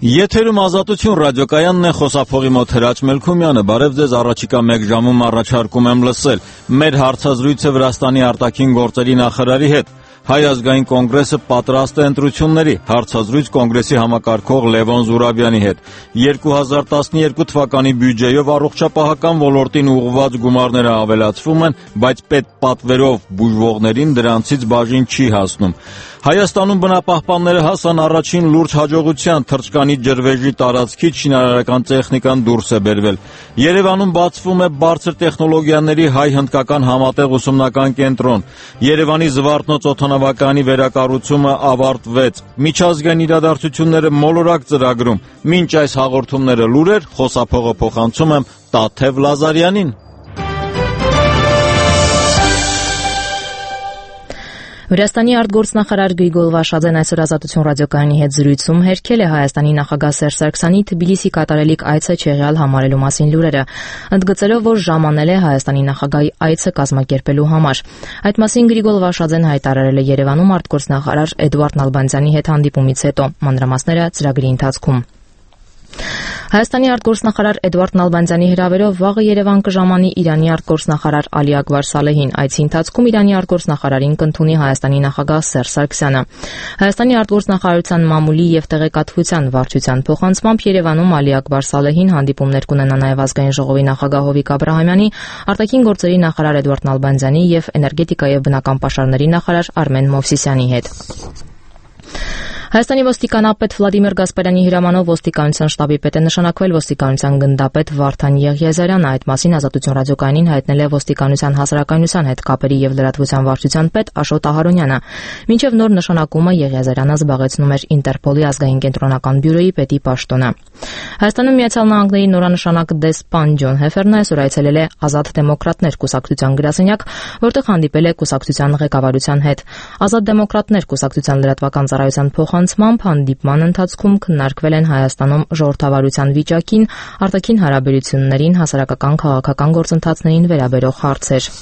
Եթերում Ազատություն ռադիոկայանն է, խոսափողի մոտ Հրաչ Մելքումյանը։ Բարև ձեզ, առաջիկա 1 ժամում առաջարկում եմ լսել մեր հարցազրույցը Վրաստանի արտաքին գործերի նախարարի հետ։ Հայ ազգային կոնգրեսը պատրաստ է ընտրությունների, հարցազրույց կոնգրեսի համակարգող Լևոն Զուրաբյանի հետ։ 2012 թվականի բյուջեով առողջապահական ոլորտին ուղղված գումարները ավելացվում են, բայց պետպատվերով բուժվողներին դրանցից բաժին չի հասնում։ Հայաստանում բնապահպանները հասան առաջին լուրջ հաջողության, թռչկանի ջրվեժի տարածքից շինարարական տեխնիկան դուրս է բերվել։ Երևանում բացվում է բարձր տեխնոլոգիաների հայ-հնդկական համատեղ ուսումնական կենտրոն։ Երևանի Զվարթնոց օդանավակայանի վերակառուցումը ավարտվեց։ Միջազգային իրադարձությունները մոլորակ ծրագրում։ Մինչ այս հաղորդումները լուրեր, խոսափողը փոխանցում եմ Տաթև Լազարյանին։ Վրաստանի արտգործնախարար Գրիգոր Վաշաձեն այսօր Ազատություն ռադիոկայանի հետ զրույցում հերքել է Հայաստանի նախագահ Սերժ Սարգսյանի Թբիլիսի կատարելիք այցը չեղյալ համարելու մասին լուրերը, ընդգծելով, որ ժամանել է Հայաստանի նախագահի այցը կազմակերպելու համար։ Այդ մասին Գրիգոր Վաշաձեն հայտարարել է Երևանում արտգործնախարար Էդուարդ Նալբանդյանի հետ հանդիպումից հետո։ Մանրամասները ծրագրի ընթացքում։ Հայաստանի արտգործնախարար Էդուարդ Նալբանդյանի հրավերով վաղը Երևան կժամանի Իրանի արտգործնախարար Ալի Ակբար Սալեհին։ Այցի ընթացքում Իրանի արտգործնախարարին կընդունի Հայաստանի նախագահ Սերժ Սարգսյանը։ Հայաստանի արտգործնախարարության մամուլի եւ տեղեկատվության վարչության փոխանցմամբ Երևանում Ալի Ակբար Սալեհին հանդիպումներ կունենա նաեւ Ազգային ժողովի նախագահ Հովիկ Աբրահամյանի, արտաքին գործերի նախարար Էդուարդ Նալբանդյանի եւ էներգետիկա եւ բնական պաշարների նախարար Արմեն Մովսիսյանի հետ։ Հայաստանի ոստիկանապետ Վլադիմիր Գասպարյանի հրամանով ոստիկանության շտաբի պետ է նշանակվել ոստիկանության գնդապետ Վարդան Եղիազարյանը։ Այդ մասին Ազատություն ռադիոկայանին հայտնել է ոստիկանության հասարակայնության հետ կապերի եւ լրատվության վարչության պետ Աշոտ Ահարոնյանը։ Մինչեւ նոր նշանակումը Եղիազարյանը զբաղեցնում էր Ինտերպոլի ազգային կենտրոնական բյուրոյի պետի պաշտոնը։ Հայաստանում Միացյալ Նահանգների նորանշանակ դեսպան Ջոն Հեֆերն այսօր այցելել է Ազատ դեմոկրատներ կուսակցության գրասենյակ, որտեղ հանդիպել է կուսակցության ղեկավարության հետ։ Ազատ դեմոկրատներ կուսակցության լրատվական ծառայության փոխանցմամբ հանդիպման ընթացքում քննարկվել են Հայաստանում ժողովրդավարության վիճակին, արտաքին հարաբերություններին, հասարակական քաղաքական գործընթացներին վերաբերող հարցեր։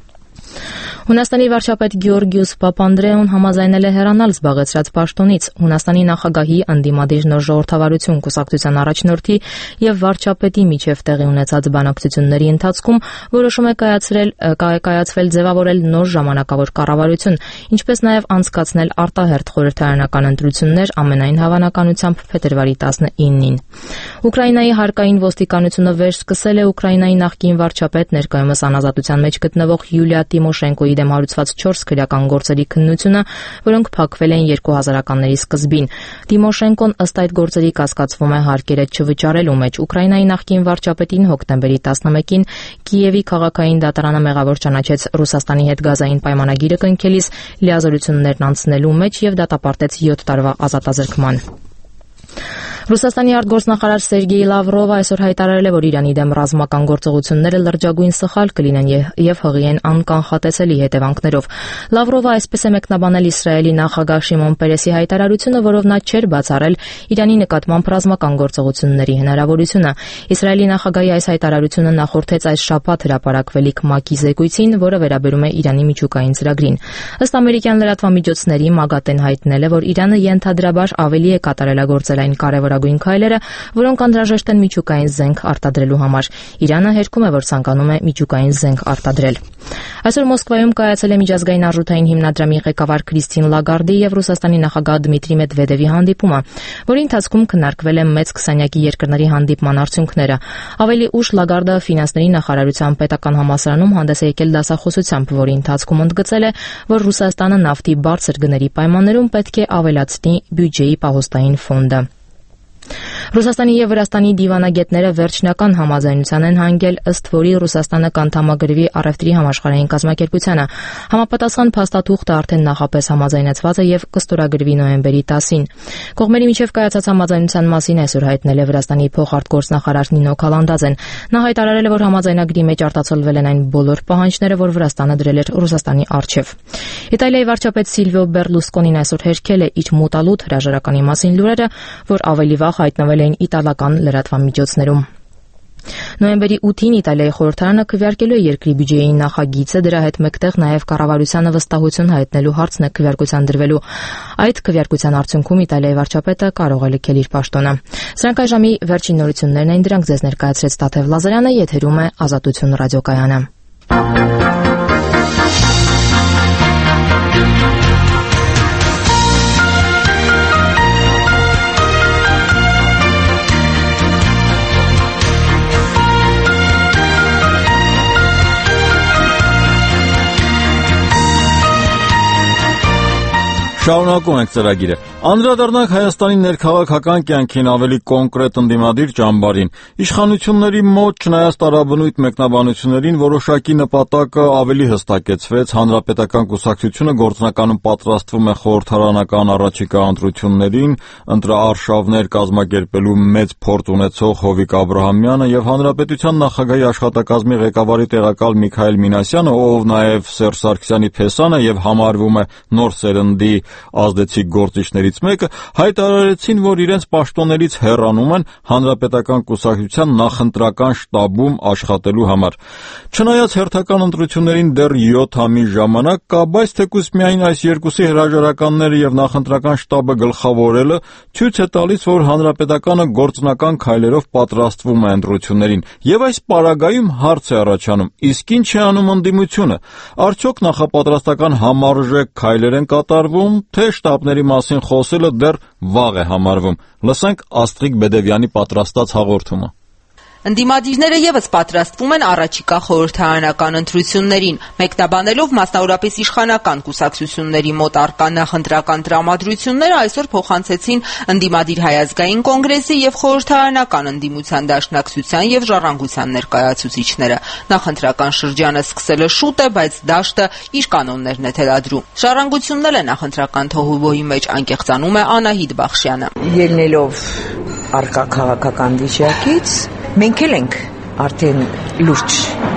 Հունաստանի վարչապետ Գեորգիուս Պապանդրեոն համաձայնել է հեռանալ զբաղեցրած պաշտոնից։ Հունաստանի նախագահի ընդդիմադիր նոր ժողովրդավարություն կուսակցության առաջնորդի եւ վարչապետի միջև տեղի ունեցած բանակցությունների ընթացքում որոշում է կայացվել ձևավորել նոր ժամանակավոր կառավարություն, ինչպես նաեւ անցկացնել արտահերթ խորհրդարանական ընտրություններ ամենայն հավանականությամբ փետրվարի 19-ին։ Ուկրաինայի հարկային ոստիկանությունը վերսկսել է Ուկրաինայի նախկին վարչապետ, ներկայումս անազատության մեջ գտնվող Յուլիա Տիմոշենկոյի դեմ հարուցված 4 քրեական գործերի քննությունը, որոնք փակվել են 2000-ականների սկզբին։ Տիմոշենկոն ըստ այդ գործերի կասկածվում է հարկերը չվճարելու մեջ։ Ուկրաինայի նախկին վարչապետին հոկտեմբերի 11-ին Կիևի քաղաքային դատարանը մեղավոր ճանաչեց Ռուսաստանի հետ գազային պայմանագիրը կնքելիս լիազորություններն անցնելու մեջ եւ դատապարտեց 7 տարվա ազատազրկման։ Ռուսաստանի արտգործնախարար Սերգեյ Լավրովը այսօր հայտարարել է, որ Իրանի դեմ ռազմական գործողությունները լրջագույն սխալ կլինեն եւ հղի են անկանխատեսելի հետևանքներով։ Լավրովը այսպես է մեկնաբանել Իսրայելի նախագահ Շիմոն Պերեսի հայտարարությունը, որով նա չէր բացառել Իրանի նկատմամբ ռազմական գործողությունների հնարավորությունը։ Իսրայելի նախագահի այս հայտարարությունը նախորդեց այս շաբաթ հրապարակվելիք ՄԱԿ-ի զեկույցին, որը վերաբերում է Իրանի միջուկային ծրագրին։ Ըստ ամերիկյան լրատվամիջոցների ՄԱԳԱՏԵ-ն հայտնել է, որ Իրանը ենթադրաբար ավելի է կատարելագործել այն կարևորագույն քայլերը, որոնք անհրաժեշտ են միջուկային զենք արտադրելու համար։ Իրանը հերքում է, որ ցանկանում է միջուկային զենք արտադրել։ Այսօր Մոսկվայում կայացել է միջազգային արժութային հիմնադրամի ղեկավար Քրիստին Լագարդի եւ Ռուսաստանի նախագահ Դմիտրի Մեդվեդևի հանդիպումը, որի ընթացքում քննարկվել են մեծ 20-յակի երկրների հանդիպման արդյունքները։ Ավելի ուշ Լագարդը ֆինանսների նախարարության պետական համալսարանում հանդես է եկել դասախոսությամբ, որի ընթացքում ընդգծել է, որ Ռուսաստանը նավթի բարձր գների պայմաններում պետք է ավելացնի բյուջեի պահոստային ֆոնդը։ Ռուսաստանի եւ Վրաստանի դիվանագետները վերջնական համաձայնության են հանգել, ըստ որի Ռուսաստանը կանդամագրվի առևտրի համաշխարհային կազմակերպությանը։ Համապատասխան փաստաթուղթը արդեն նախապես համաձայնեցված է եւ կստորագրվի նոյեմբերի 10-ին։ Կողմերի միջև կայացած համաձայնության մասին այսօր հայտնել է Վրաստանի փոխարտգործնախարար Նինո Քալանդաձեն։ Նա հայտարարել է, որ համաձայնագրի մեջ արտացոլվել են այն բոլոր պահանջները, որ Վրաստանը դրել էր Ռուսաստանի առջև։ Իտալիայի վարչապետ Սիլվիո Բերլուսկոնին այսօր հերքել է իր մուտալուտ հրաժարականի մասին լուրերը, որ ավելի վաղ հայտնվել էին իտալական լրատվամիջոցներում։ Նոյեմբերի 8-ին Իտալիայի խորհրդարանը քվեարկելու է երկրի բյուջեի նախագիծը, դրա հետ մեկտեղ նաև կառավարությանը վստահություն հայտնելու հարցն է քվեարկության դրվելու։ Այդ քվեարկության արդյունքում Իտալիայի վարչապետը կարող է լքել իր պաշտոնը։ Սրանք այժմի վերջին նորություններն էին, դրանք ձեզ ներկայացրեց Տաթև Լազարյանը, եթերում է Ազատություն ռադիոկայանը։ Շարունակում ենք ծրագիրը։ Անդրադառնանք Հայաստանի ներքաղաքական կյանքին, ավելի կոնկրետ ընդդիմադիր ճամբարին։ Իշխանությունների մոտ, չնայած տարաբնույթ մեկնաբանություններին, որոշակի նպատակը ավելի հստակեցվեց։ Հանրապետական կուսակցությունը գործնականում պատրաստվում է խորհրդարանական առաջիկա ընտրություններին, ընտրարշավներ կազմակերպելու մեծ փորձ ունեցող Հովիկ Աբրահամյանը եւ Հանրապետության նախագահի աշխատակազմի ղեկավարի տեղակալ Միքայել Մինասյանը, ով նաեւ Սերժ Սարգսյանի փեսան է եւ համարվում է նոր սերնդի ազդեցիկ գործիչներից մեկը, հայտարարեցին, որ իրենց պաշտոններից հեռանում են Հանրապետական կուսակցության նախընտրական շտաբում աշխատելու համար։ Չնայած հերթական ընտրություններին դեռ 7 ամիս ժամանակ կա, բայց թեկուզ միայն այս երկուսի հրաժարականները եւ նախընտրական շտաբը գլխավորելը ցույց է տալիս, որ Հանրապետականը գործնական քայլերով պատրաստվում է ընտրություններին։ Եվ այս պարագայում հարց է առաջանում. իսկ ինչ է անում ընդդիմությունը։ Արդյոք նախապատրաստական համարժեք քայլեր են կատարվում, թե շտաբների մասին խոսելը դեռ վաղ է համարվում։ Լսենք Աստղիկ Բեդևյանի պատրաստած հաղորդումը։ Ընդդիմադիրները եւս պատրաստվում են առաջիկա խորհրդարանական ընտրություններին, մեկնաբանելով մասնավորապես իշխանական կուսակցությունների մոտ առկա նախընտրական տրամադրությունները այսօր փոխանցեցին ընդդիմադիր Հայազգային կոնգրեսի եւ խորհրդարանական ընդդիմության դաշնակցության եւ ժառանգության ներկայացուցիչները։ Նախընտրական շրջանը սկսելը շուտ է, բայց դաշտը իր կանոններն է թելադրում։ Ժառանգությունն էլ է նախընտրական թոհուբոյի մեջ, անկեղծանում է Անահիտ Բախշյանը։ Ելնելով առկա քաղաքական վիճակից մենք էլ ենք արդեն լուրջ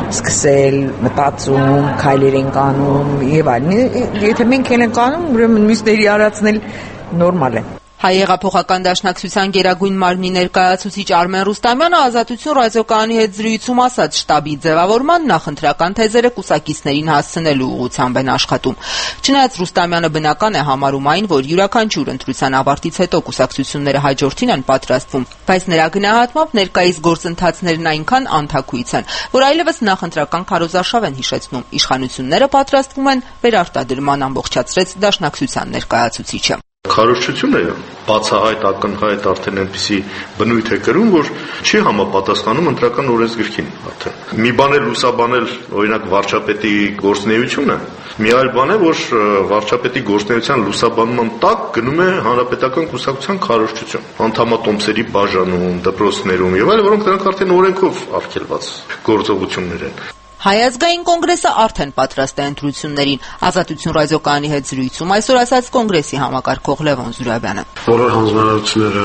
սկսել մտածում, քայլեր ենք անում եւ այլն։ Եթե մենք էլ ենք անում, ուրեմն մյուսների արածն էլ նորմալ է։ Հայ հեղափոխական դաշնակցության գերագույն մարմնի ներկայացուցիչ Արմեն Ռուստամյանը Ազատություն ռադիոկայանի հետ զրույցում ասաց, շտաբի ձևավորման նախընտրական թեզերը կուսակիցներին հասցնելու ուղղությամբ են աշխատում։ Չնայած Ռուստամյանը բնական է համարում այն, որ յուրաքանչյուր ընտրության ավարտից հետո կուսակցությունները հաջորդին են պատրաստվում, բայց նրա գնահատմամբ ներկայիս գործընթացներն այնքան անթաքույց են, որ այլևս նախընտրական քարոզարշավ են հիշեցնում։ Իշխանությունները պատրաստվում են վերարտադրման, ամբողջացրեց դաշնակցության ներկայացուցիչը։ Քարոզչությունը բացահայտ ակնհայտ արդեն այնպիսի բնույթ է կրում, որ չի համապատասխանում ընտրական օրենսգրքին արդեն։ Մի բան է լուսաբանել, օրինակ վարչապետի գործունեությունը, մի այլ բան է, որ վարչապետի գործունեության լուսաբանման տակ գնում է հանրապետական կուսակցության քարոզչություն, անդամատոմսերի բաժանում, դպրոցներում եւ այլ, որոնք դրանք արդեն օրենքով արգելված գործողություններ են։ Հայազգային կոնգրեսը արդեն պատրաստ է ընտրություններին։ Ազատություն ռադիոկայանի հետ զրույցում այսօր ասաց կոնգրեսի համակարգող Լևոն Զուրաբյանը։ Բոլոր հանձնարարությունները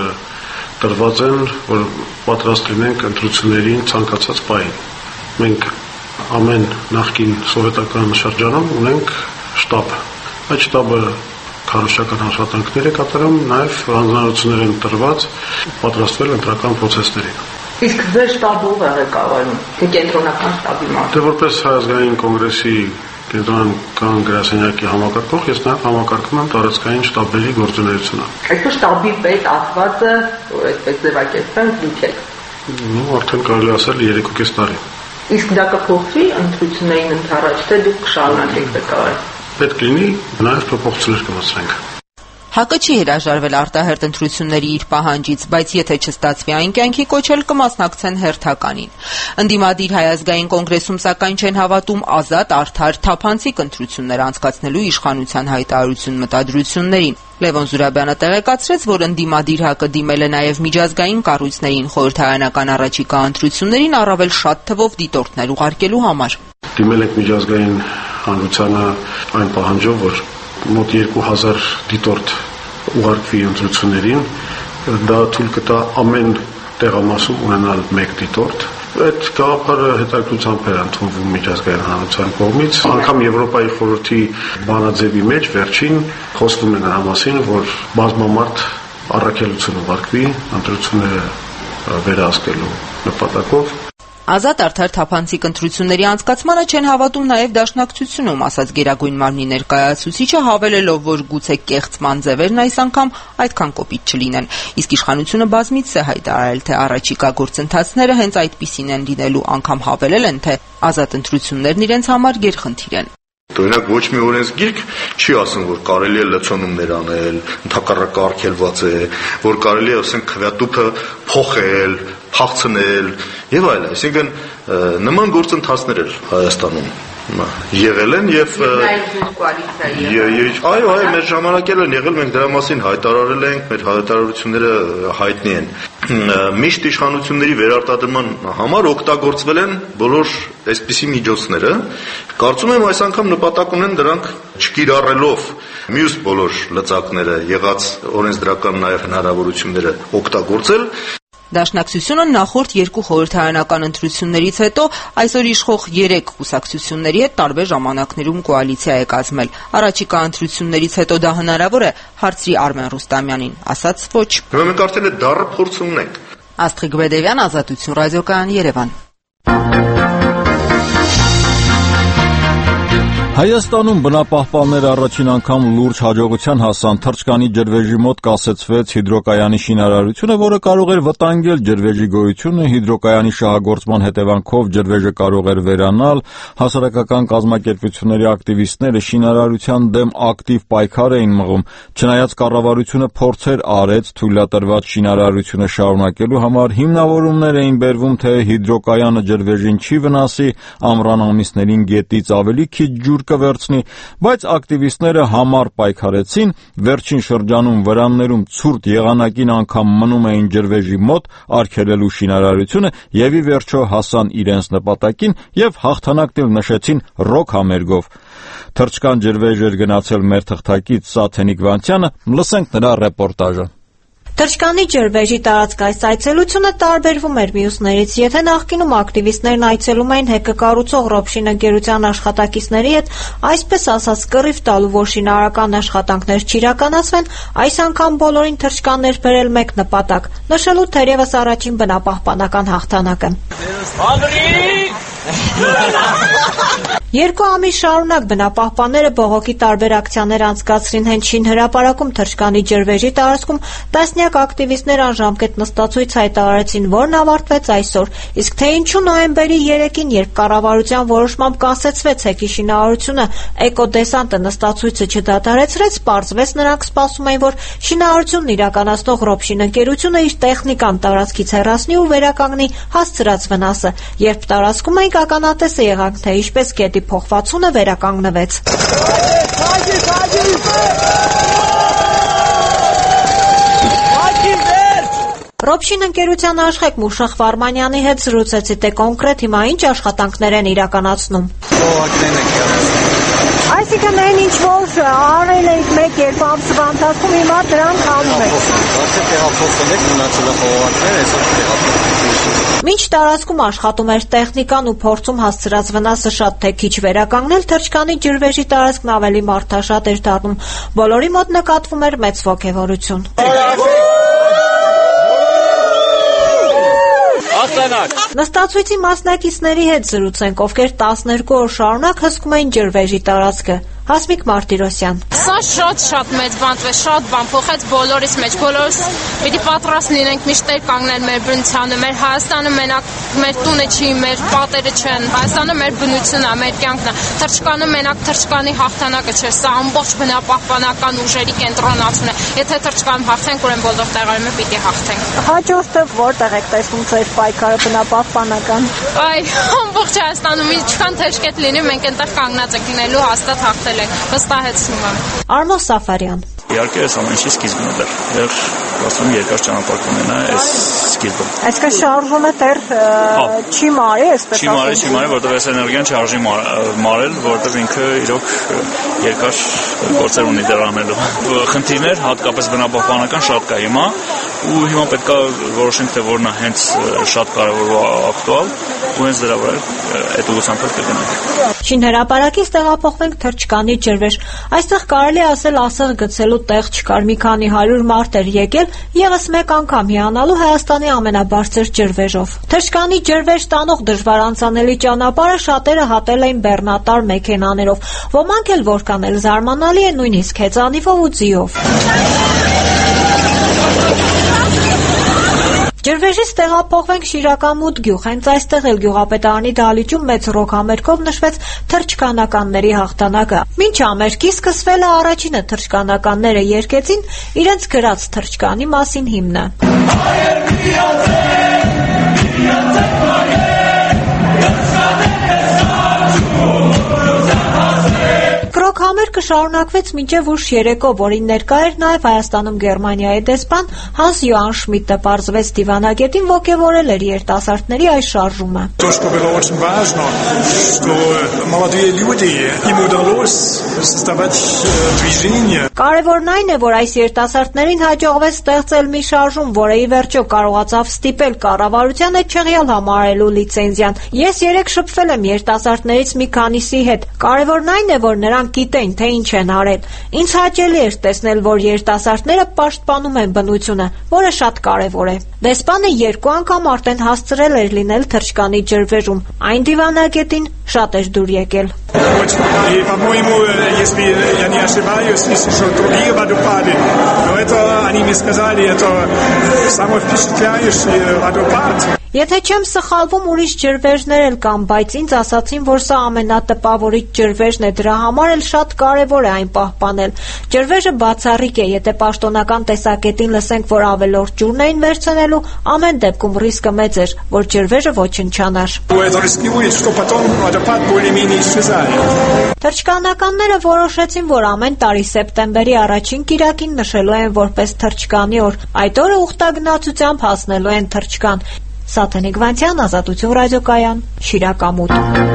տրված են, որ պատրաստ լինենք ընտրություններին ցանկացած պահին։ Մենք ամեն նախկին սովետական շրջանում ունենք շտաբ։ Այդ շտաբը քարոզչական աշխատանքներ է կատարում, նաև հանձնարարություններ են տրված պատրաստվել ընտրական process-ներին։ Իսկ ձեր շտաբը ով է ղեկավարում, թե կենտրոնական շտաբի մաս։ Դե որպես Հայազգային կոնգրեսի կենտրոնական գրասենյակի համակարգող, ես նաև համակարգում եմ տարածքային շտաբերի գործունեությունը։ Այսօր շտաբի պետ ասվածը, որ այսպես ձևակերպեն, դուք եք։ Արդեն կարելի ասել 3.5 տարի։ Իսկ դա կփոխվի ընտրություններին ընդառաջ, թե դուք կշարունակեք ղեկավարել։ Պետք լինի նաև փոփոխություններ կմասրենք։ ՀԱԿ-ը չի հրաժարվել արտահերթ ընտրությունների իր պահանջից, բայց եթե չստացվի այն կյանքի կոչել, կմասնակցեն հերթականին։ Ընդդիմադիր Հայազգային կոնգրեսում սակայն չեն հավատում ազատ, արդար, թափանցիկ ընտրություններ անցկացնելու իշխանության հայտարարություն մտադրություններին։ Լևոն Զուրաբյանը տեղեկացրեց, որ ընդդիմադիր ՀԱԿ-ը դիմել է նաև միջազգային կառույցներին խորհրդարանական առաջիկա ընտրություններին առավել շատ թվով դիտորդներ ուղարկելու համար։ Դիմել ենք միջազգային հանրությանը այն պահանջով, որ մոտ 2000 դիտորդ ուղարկվի ընտրություններին, դա թույլ կտա ամեն տեղամասում ունենալ 1 դիտորդ։ Այդ գաղափարը հետաքրքրությամբ է ընդունվում միջազգային հանրության կողմից։ Անգամ Եվրոպայի խորհրդի բանաձևի մեջ վերջին խոսվում է նրա մասին, որ բազմամարդ առաքելություն ուղարկվի ընտրությունները վերահսկելու նպատակով։ Ազատ արդար թափանցիկ ընտրությունների անցկացմանը չեն հավատում նաև Դաշնակցությունում, ասաց Գերագույն մարմնի ներկայացուցիչը, հավելելով, որ գուցե կեղծման ձևերն այս անգամ այդքան կոպիտ չլինեն։ Իսկ իշխանությունը բազմիցս է հայտարարել, թե առաջիկա գործընթացները հենց այդպիսին են լինելու, անգամ հավելել են, թե ազատ ընտրություններն իրենց համար գերխնդիր են։ Օրինակ ոչ մի օրենսգիրք չի ասում, որ կարելի է լցոնումներ անել, ընդհակառակը արգելված է, որ կարելի է, ասենք, քվեատուփը փոխել, փախցնել եւ այլն։ Այսինքն նման գործընթացներ էլ Հայաստանում եղել են եւ այո, մեր ժամանակել են եղել, մենք դրա մասին հայտարարել ենք, մեր հայտարարությունները հայտնի են։ Միշտ իշխանությունների վերարտադրման համար օգտագործվել են բոլոր այսպիսի միջոցները։ Կարծում եմ այս անգամ նպատակ ունեն դրանք չկիրառելով մյուս բոլոր լծակները, եղած օրենսդրական նաև հնարավորությունները օգտագործել։ Դաշնակցությունը նախորդ երկու խորհրդարանական ընտրություններից հետո այսօր իշխող 3 կուսակցությունների հետ տարբեր ժամանակներում կոալիցիա է կազմել։ Առաջիկա ընտրություններից հետո դա հնարավոր է, հարցրի Արմեն Ռուստամյանին, ասաց ոչ։ Մենք արդեն այդ դառը փորձ ունենք։ Աստղիկ Բեդևյան, Ազատություն ռադիոկայան, Երևան։ Հայաստանում բնապահպանները առաջին անգամ լուրջ հաջողության հասան։ Թրջկանի ջրվեժի մոտ կասեցվեց հիդրոկայանի շինարարությունը, որը կարող էր վտանգել ջրվեժի գոյությունը։ Հիդրոկայանի շահագործման հետևանքով ջրվեժը կարող էր վերանալ։ Հասարակական կազմակերպությունների ակտիվիստները շինարարության դեմ ակտիվ պայքար էին մղում։ Չնայած կառավարությունը փորձեր արեց թույլատրված շինարարությունը շարունակելու համար, հիմնավորումներ էին բերվում, թե հիդրոկայանը ջրվեժին չի վնասի, ամռան ամիսներին գետից ավելի քիչ ջուր կվերցնի, բայց ակտիվիստները համառ պայքարեցին, վերջին շրջանում վրաններում ցուրտ եղանակին անգամ մնում էին ջրվեժի մոտ արգելելու շինարարությունը եւ ի վերջո հասան իրենց նպատակին եւ հաղթանակն նշեցին ռոք համերգով։ Թրջկան ջրվեժ էր գնացել մեր թղթակից Սաթենիկ Վանցյանը, լսենք նրա ռեպորտաժը։ Թրջկանի ջրվեժի տարածք այս այցելությունը տարբերվում էր մյուսներից, եթե նախկինում ակտիվիստներն այցելում էին հեկը կառուցող Ռոբշին ընկերության աշխատակիցների հետ, այսպես ասած կռիվ տալու, որ շինարարական աշխատանքներ չիրականացվեն, այս անգամ բոլորին Թրջկանն էր բերել մեկ նպատակ՝ նշելու թերևս առաջին բնապահպանական հաղթանակը։ Երկու ամիս շարունակ բնապահպանները բողոքի տարբեր ակցիաներ անցկացրին հենց շինհրապարակում Թրջկանի ջրվեժի տարածքում, տասնյակ ակտիվիստներ անժամկետ նստածույց հայտարարեցին, որն ավարտվեց այսօր, իսկ թե ինչու նոյեմբերի 3-ին, երբ կառավարության որոշմամբ կասեցվեց հեկի շինարարությունը, էկոդեսանտը նստածույցը չդադարեցրեց, պարզվեց նրանք սպասում էին, որ շինարարությունն իրականացնող Ռոբշին ընկերությունը իր տեխնիկան տարածքից հեռացնի ու վերականգնի հասցրած վնասը, երբ տարածքում ենք ականատեսը եղանք, թե ինչպես գետի փոխվածությունը վերականգնվեց։ Ռոբշին ընկերության աշխեք Մուշախ Վարմանյանի հետ զրուցեցի, թե կոնկրետ հիմա ինչ աշխատանքներ են իրականացնում։ Այսինքն այն ինչ որ արել ենք 1-2 ամսվա ընթացքում հիմա դրանք անում ենք։ Մինչ տարածքում աշխատում էր տեխնիկան ու փորձում հասցրած վնասը շատ թե քիչ վերականգնել, Թրջկանի ջրվեժի տարածքն ավելի մարդաշատ էր դառնում։ Բոլորի մոտ նկատվում էր մեծ ոգևորություն։ Նստածույցի մասնակիցների հետ զրուցենք, ովքեր 12 օր շարունակ հսկում էին ջրվեժի տարածքը։ Հասմիկ Մարտիրոսյան։ Սա շատ մեծ բան է, շատ բան փոխեց բոլորիս մեջ, բոլորս պիտի պատրաստ լինենք միշտ կանգնել մեր բնությանը, մեր Հայաստանը մենակ մեր տունը չի, մեր պատերը չեն, Հայաստանը մեր բնությունն է, մեր կյանքն է, Թրջկանը մենակ Թրջկանի հաղթանակը չէ, սա ամբողջ բնապահպանական ուժերի կենտրոնացումն է, եթե Թրջկան հաղթենք, ուրեմն բոլոր տեղերում պիտի հաղթենք։ Հաջորդը որտեղ եք տեսնում ձեր պայքարը բնապահպանական։ Այ ամբողջ Հայաստանում ինչքան թեժկետ լինի, մենք այնտեղ կանգնած ենք լինելու, հաստատ հաղթել ենք, վստահեցնում եմ։ Արմո Սաֆարյան։ Իհարկե այս ամենի սկիզբն է դեռ ասում երկար ճանապարհ կունենա այս սկիզբը։ Այսինքն շարժումը դեռ չի մարի, այսպես ասած։ Չի մարի, որովհետև այս էներգիան չարժի մարել, որովհետև ինքը իրոք երկար գործեր ունի դեռ անելու։ Խնդիրներ հատկապես բնապահպանական շատ կա հիմա, ու հիմա պետք է որոշենք, թե որն է հենց շատ կարևոր ու ակտուալ, ու հենց դրա վրա այդ ուղղությամբ կգնանք։ Շինհրապարակից տեղափոխվենք Թրջկանի ջրվեժ։ Այստեղ կարելի ասել ասեղ գցելու տեղ չկար, մի քանի 100 մարդ էր եկել եւս մեկ անգամ հիանալու Հայաստանի ամենաբարձր ջրվեժով։ Թրջկանի ջրվեժ տանող դժվար անցանելի ճանապարհը շատերը հատել էին բեռնատար մեքենաներով, ոմանք էլ որքան էլ զարմանալի է, նույնիսկ հեծանիվով ու ձիով։ Ջրվեժից տեղափոխվենք Շիրակամուտ գյուղ, հենց այստեղ էլ գյուղապետարանի դահլիճում մեծ ռոք համերգով նշվեց թրջկանականների հաղթանակը։ Մինչ համերգի սկսվելը առաջինը թրջկանականները երգեցին իրենց գրած թրջկանի մասին հիմնը։ Ռոք համերգը շարունակվեց մինչև ուշ երեկո, որին ներկա էր նաև Հայաստանում Գերմանիայի դեսպան Հանս Յոհան Շմիդտը, պարզվեց դիվանագետին ոգևորել էր երիտասարդների այս շարժումը։ Կարևորն այն է, որ այս երիտասարդներին հաջողվեց ստեղծել մի շարժում, որը ի վերջո կարողացավ ստիպել կառավարությանը չեղյալ համարելու լիցենզիան։ Ես երեք շփվել եմ երիտասարդներից մի քանիսի հետ։ Կարևորն այն է, որ նրանք գիտեն, թե ինչ են արել։ Ինձ հաճելի էր տեսնել, որ երիտասարդները պաշտպանում են բնությունը, որը շատ կարևոր է։ Դեսպանը 2 անգամ արդեն հասցրել էր լինել Թրջկանի ջրվեժում։ Այն դիվանագետին շատ էր դուր եկել։ Եթե չեմ սխալվում, ուրիշ ջրվեժներ էլ կան, բայց ինձ ասացին, որ սա ամենատպավորիչ ջրվեժն է, դրա համար էլ շատ կարևոր է այն պահպանել։ Ջրվեժը բացառիկ է, եթե պաշտոնական տեսակետին լսենք, որ ավելորդ ջուրն էին վերցնելու, ամեն դեպքում ռիսկը մեծ էր, որ ջրվեժը ոչնչանար։ Թրջկանականները որոշեցին, որ ամեն տարի սեպտեմբերի առաջին կիրակին նշելու են որպես Թրջկանի օր։ Այդ օրը ուխտագնացությամբ հասնելու են Թրջկան։ Սաթենիկ Վանցյան, Ազատություն ռադիոկայան, Շիրակամուտ։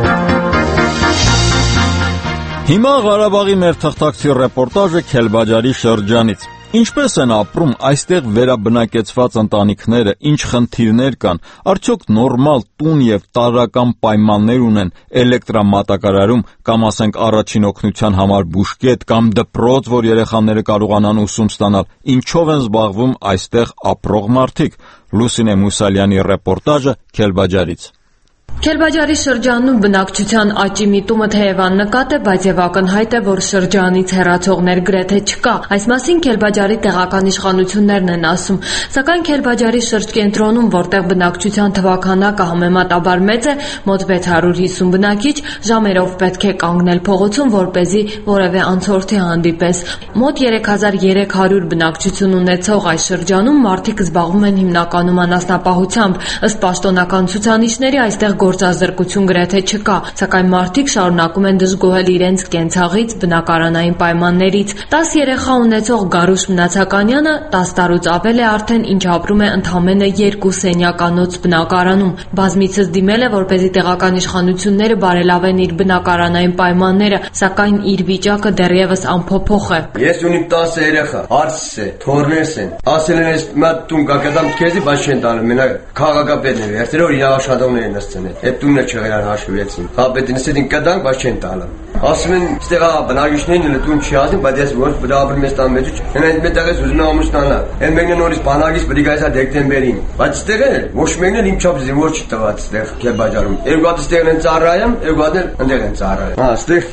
Հիմա Ղարաբաղի մեր թղթակցի ռեպորտաժը Քելբաջարի շրջանից։ Ինչպես են ապրում այստեղ վերաբնակեցված ընտանիքները, ինչ խնդիրներ կան, արդյոք նորմալ տուն եւ տարրական պայմաններ ունեն էլեկտրամատակարարում կամ ասենք առաջին օգնության համար բուժկետ կամ դպրոց, որ երեխաները կարողանան ուսում ստանալ, ինչով են զբաղվում այստեղ ապրող մարդիկ։ Լուսինե Մուսալյանի ռեպորտաժը Քելբաջարից։ Քելբաջարի շրջանում բնակչության աճի միտումը թեև աննկատ է, բայց եւ ակնհայտ է, որ շրջանից հեռացողներ գրեթե չկա։ Այս մասին Քելբաջարի տեղական իշխանություններն են ասում։ Սակայն Քելբաջարի շրջկենտրոնում, որտեղ բնակչության թվաքանակը համեմատաբար մեծ է, մոտ 650 բնակիչ, ժամերով պետք է կանգնել փողոցում, որպեսզի որևէ անցորդի հանդիպես։ Մոտ 3300 բնակչություն ունեցող այս շրջանում մարդիկ զբաղվում են հիմնականում անասնապահությամբ։ Ըստ պաշտոնական ցուցանիշների այստեղ գործազրկություն գրեթե չկա, սակայն մարդիկ շարունակում են դժգոհել իրենց կենցաղից, բնակարանային պայմաններից։ 10 երեխա ունեցող Գարուշ Մնացականյանը 10 տարուց ավել է արդեն, ինչ ապրում է ընդամենը 2 սենյականոց բնակարանում։ Բազմիցս դիմել է, որպեսզի տեղական իշխանությունները բարելավեն իր բնակարանային պայմանները, սակայն իր վիճակը դեռևս անփոփոխ է։ Ես ունիմ 10 երեխա, հարցս է, թորներս են։ Ասել են, ես մատ տուն կակետամ քեզի, բայց չեն տալու, մենակ քաղաքապետն է, վերցրել որ իր աշխատողներ են նստել։ Այդ տունը չեղել հաշվեցին։ Հապետին ստին կդանք, բայց չեն տալը։ Ասում են, ստեղա բնակիչներն էլ տուն չի ասին, բայց ես որ վրա ապրում ես տան մեջ, են այդ մետաղից ուզում եմ ամուսնանալ։ Այն մեկն նորից բանակից պետք է ասա դեկտեմբերին։ Բայց ստեղ էլ ոչ մեկն էլ իմ չափ զինվոր չի տված ստեղ Քելբաջարում։ Երկու հատ ստեղն են ծառայում, երկու հատ էլ ընդեղ են ծառայում։ Հա, ստեղ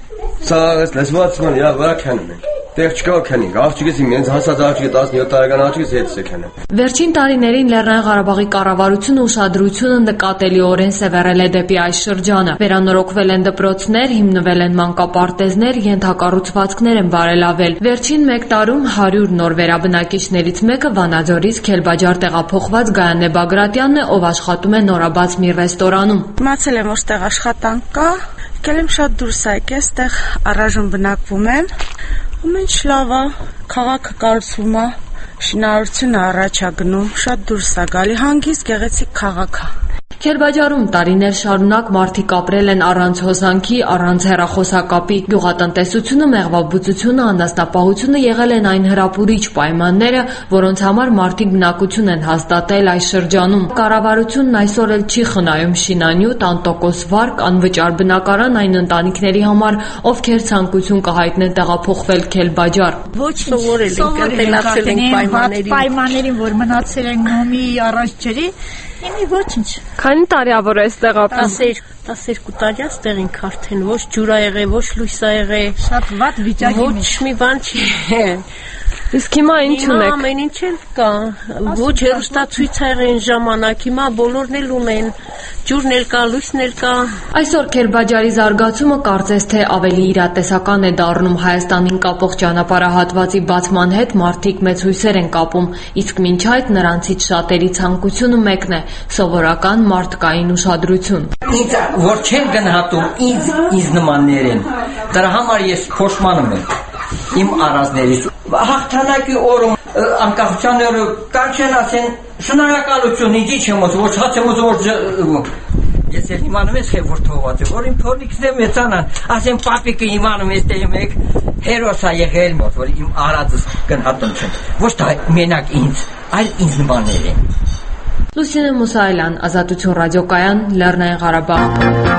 ցաղես լսվածման իրա վրա քանում են։ Տեղ չկա քանինք, աղջիկս իմ հենց հասած աղջիկը 17 տարեկան աղջիկս հետս է քանում։ Վերջին տարիներին Լեռնային Ղարաբաղի կառավարությունը ուշադրությունը նկատելիորեն սևեռել է դեպի այս շրջանը։ Վերանորոգվել են դպրոցներ, հիմնվել են մանկապարտեզներ, ենթակառուցվածքներ են բարելավել։ Վերջին 1 տարում 100 նոր վերաբնակիչներից մեկը Վանաձորից Քելբաջար տեղափոխված Գայանե Բագրատյանն է, ով աշխատում է նորաբաց մի ռեստորանում։ Իմացել եմ, որ ստեղ աշխատանք կա, եկել եմ շատ դուրս եկել, ստեղ առայժմ բնակվում եմ։ Ամեն ինչ լավ է, քաղաքը կառուցվում է, շինարարությունը առաջ է գնում, շատ դուրս է գալի, հանգիստ գեղեցիկ քաղաք է։ Քերբաջարում տարիներ շարունակ մարդիկ ապրել են առանց հոսանքի, առանց հեռախոսակապի։ Գյուղատնտեսությունը, մեղվաբուծությունը, անասնապահությունը եղել են այն հրապուրիչ պայմանները, որոնց համար մարդիկ բնակություն են հաստատել այս շրջանում։ Կառավարությունն այսօր էլ չի խնայում շինանյութ, անտոկոս վարկ, անվճար բնակարան այն ընտանիքների համար, ովքեր ցանկություն կհայտնեն տեղափոխվել Քելբաջար։ Ոչ սովորել ենք պայմաններին, որ մնացել ենք նոմի առանց ջրի, Իմի ոչինչ։ Քանի տարիավոր է այստեղ ապրում։ 12 տարի այստեղ ենք արդեն, ոչ ջուր ա եղել, ոչ լույս ա եղել։ Շատ վատ վիճակի մեջ։ Ոչ մի բան չի։ Իսկ հիմա ինչ ունեք։ Ամեն ինչ էլ կա։ Ոչ հեռուստացույց ա եղել ժամանակ, հիմա բոլորն էլ ունեն։ Ջուրն էլ կա, լույսն էլ կա։ Այսօր Քերբաջարի զարգացումը կարծես թե ավելի իրատեսական է դառնում Հայաստանին կապող ճանապարհահատվածի բացման հետ մարդիկ մեծ հույսեր են կապում, իսկ մինչ այդ նրանցից շատերի ցանկությունը մեկն է՝ սովորական մարդկային ուշադրություն։ Ինձ որ չեն գնահատում ինձ նմաններին, դրա համար ես փոշմանում եմ իմ առանձներից։ Հաղթանակի օրում անկախության օրը կարճեն ասեն շնորհակալություն, ինչի չեմ ասում, ոչ հաց եմ ասում, ես էլ իմանում ես որ թողված է, որ իմ թորնիկն է մեծանան, ասեն պապիկը իմանում ես թե մեկ հերոս ա եղել մոտ, որ իմ արածս գնահատում չեն, ոչ թե մենակ ինձ, այլ ինձ նմաններին։ Լուսինե Մուսայելյան, Ազատություն ռադիոկայան, Լեռնային Ղարաբաղ։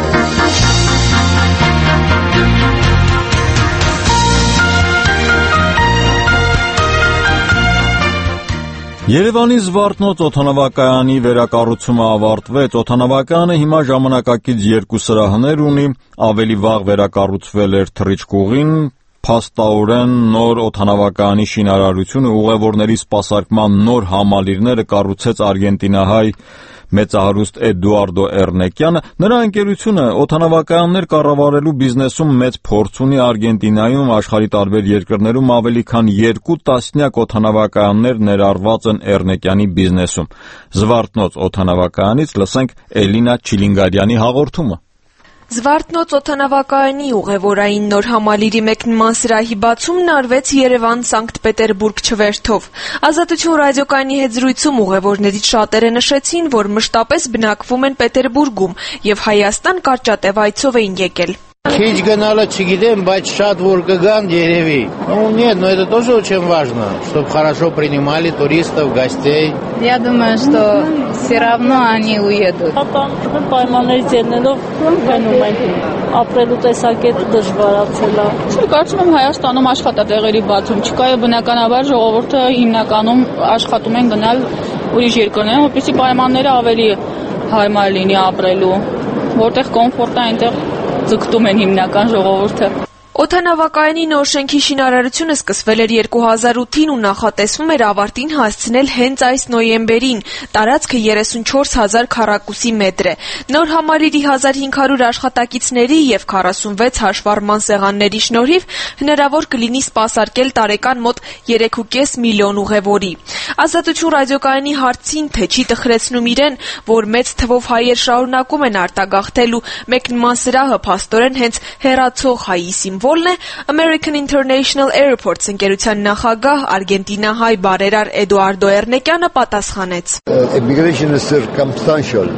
Երևանի Զվարթնոց օդանավակայանի վերակառուցումը ավարտվեց։ Օդանավակայանը հիմա ժամանակակից 2 սրահներ ունի, ավելի վաղ վերակառուցվել էր թռիչքուղին, փաստորեն նոր օդանավակայանի շինարարությունը ուղևորների սպասարկման նոր համալիրները կառուցեց արգենտինահայ մեծահարուստ Էդուարդո Էրնեկյանը։ Նրա ընկերությունը օդանավակայաններ կառավարելու բիզնեսում մեծ փորձ ունի Արգենտինայում, աշխարհի տարբեր երկրներում ավելի քան 2 տասնյակ օդանավակայաններ ներառված են Էրնեկյանի բիզնեսում։ Զվարթնոց օդանավակայանից լսենք Էլինա Չիլինգարյանի հաղորդումը։ Զվարթնոց օդանավակայանի ուղևորային նոր համալիրի մեկնման սրահի բացումն արվեց Երևան-Սանկտ Պետերբուրգ չվերթով։ Ազատություն ռադիոկայանի հետ զրույցում ուղևորներից շատերը նշեցին, որ մշտապես բնակվում են Պետերբուրգում եւ Հայաստան կարճատև այցով էին եկել։ Քիչ գնալը չգիտեմ, բայց շատ որ կգան երևի։ Ну нет, но это тоже очень важно, чтобы хорошо принимали туристов, гостей. Я думаю, что все равно они уедут. Պայմաններից ելնելով գնում են։ Ապրելու տեսակետը դժվարացել է։ Կարծում եմ Հայաստանում աշխատատեղերի բացում չկա եւ բնականաբար ժողովուրդը հիմնականում աշխատում են գնալ ուրիշ երկրներ, որպեսզի պայմանները ավելի հարմար լինի ապրելու, որտեղ կոմֆորտ է այնտեղ ձգտում են հիմնական ժողովուրդը։ Օդանավակայանի նոր շենքի շինարարությունը սկսվել էր 2008-ին ու նախատեսվում էր ավարտին հասցնել հենց այս նոյեմբերին։ Տարածքը 34,000 քառակուսի մետր է։ Նոր համալիրի 1500 աշխատակիցների եւ 46 հաշվառման սեղանների շնորհիվ հնարավոր կլինի սպասարկել տարեկան մոտ 3.5 միլիոն ուղևորի։ Ազատություն ռադիոկայանի հարցին, թե չի տխրեցնում իրեն, որ մեծ թվով հայեր շարունակում են արտագաղթել ու մեկնման սրահը փաստորեն հենց հեռացող հայի սիմվոլն է, American International Airports ընկերության նախագահ արգենտինահայ բարերար Էդուարդո Էրնեկյանը պատասխանեց. Immigration is circumstantial.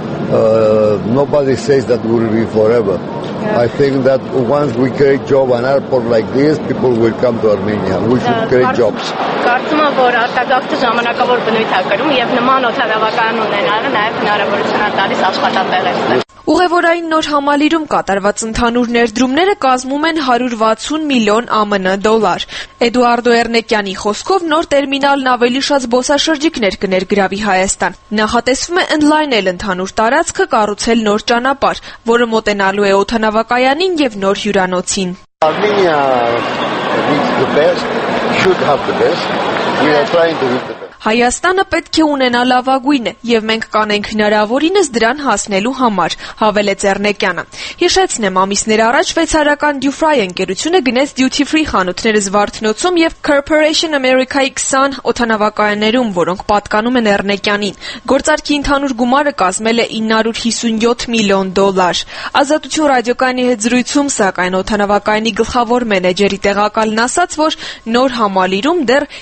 Nobody says that will be forever. I think that once we create job an airport like this, people will come to Armenia. We should create jobs. Կարծում եմ, որ արտագաղթը ժամանակավոր բնույթ է կրում եւ նման օդանավակայան ունենալը նաեւ հնարավորություն է տալիս աշխատատեղեր։ Ուղևորային նոր համալիրում կատարված ընդհանուր ներդրումները կազմում են 160 միլիոն ԱՄՆ դոլար։ Էդուարդո Էրնեկյանի խոսքով նոր տերմինալն ավելի շատ զբոսաշրջիկներ կներգրավի Հայաստան։ Նախատեսվում է ընդլայնել ընդհանուր տարածքը, կառուցել նոր ճանապարհ, որը մոտենալու է օդանավակայանին եւ նոր հյուրանոցին։ Armenia needs the best, should have the best. We are trying to do the best. Հայաստանը պետք է ունենա լավագույնը եւ մենք կանենք հնարավորինս դրան հասնելու համար, հավելեց Էրնեկյանը։ Հիշեցնեմ, ամիսներ առաջ շվեյցարական Dufry ընկերությունը գնեց duty free խանութները Զվարթնոցում եւ Corporation America-ի 20 օդանավակայաններում, որոնք պատկանում են Էրնեկյանին։ Գործարքի ընդհանուր գումարը կազմել է 957 միլիոն դոլար։ Ազատություն ռադիոկայանի հետ զրույցում, սակայն օդանավակայանի գլխավոր մենեջերի տեղակալն ասաց, որ նոր համալիրում դեռ հին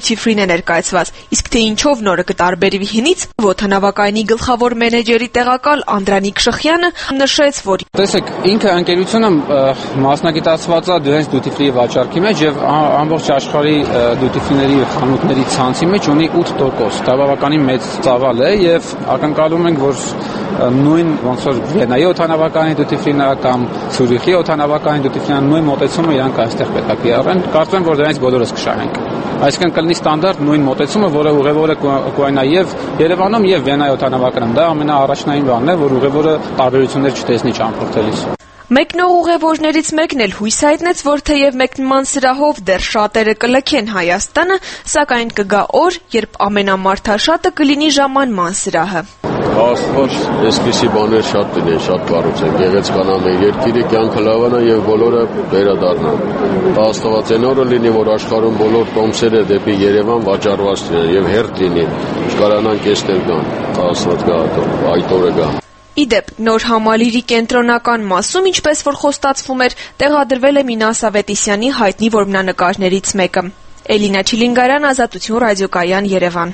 դյութի-ֆրին է ներկայացված, իսկ թե ինչով նորը կտարբերվի հինից, օդանավակայանի գլխավոր մենեջերի տեղակալ Անդրանիկ Շխյանը նշեց, որ տեսեք, ինքը ընկերությունը մասնագիտացված է դրանց դյութի-ֆրի վաճառքի մեջ եւ ամբողջ աշխարհի դյութի-ֆրիների եւ խանութների ցանցի մեջ ունի 8%, դա բավականին մեծ ծավալ է եւ ակնկալում ենք, որ նույն ոնց որ Վիեննայի օդանավակայանի դյութի-ֆրին կամ Ցյուրիխի օդանավակայանի դյութի-ֆրին նույն մոտեցումը իրանք այստեղ պետք է կիրառեն, կարծում եմ, որ դրանից բոլորս կշահենք։ Այսինքն կլինի ստանդարտ նույն մոտեցումը, որը ուղևորը կուանա եւ Երևանում եւ Վիեննայի օդանավակայանում, դա ամենաառաջնային բանն է, որ ուղևորը տարբերություններ չտեսնի ճամփորդելիս։ Մեկնող ուղևորներից մեկն էլ հույս հայտնեց, որ թեև մեկնման սրահով դեռ շատերը կլքեն Հայաստանը, սակայն կգա օր, երբ ամենամարդաշատը կլինի ժամանման սրահը։ Աստված, այսպիսի բաներ շատ դինեն, շատ կառուցեն, գեղեցկանա մեր երկիրը, կյանքը լավանա եւ բոլորը վերադառնան։ Դա Աստված այն օրը լինի, որ աշխարհում բոլոր տոմսերը դեպի Երևան վաճառված լինեն եւ հերթ լինի, չկարանան կեսներ գան։ Աստված գա, այդ օրը գա։ Իդեպ, նոր համալիրի կենտրոնական մասում, ինչպես որ խոստացվում էր, տեղադրվել է Մինաս Ավետիսյանի հայտնի որմնանկարներից մեկը։ Էլինա Չիլինգարյան, Ազատություն ռադիոկայան, Երևան։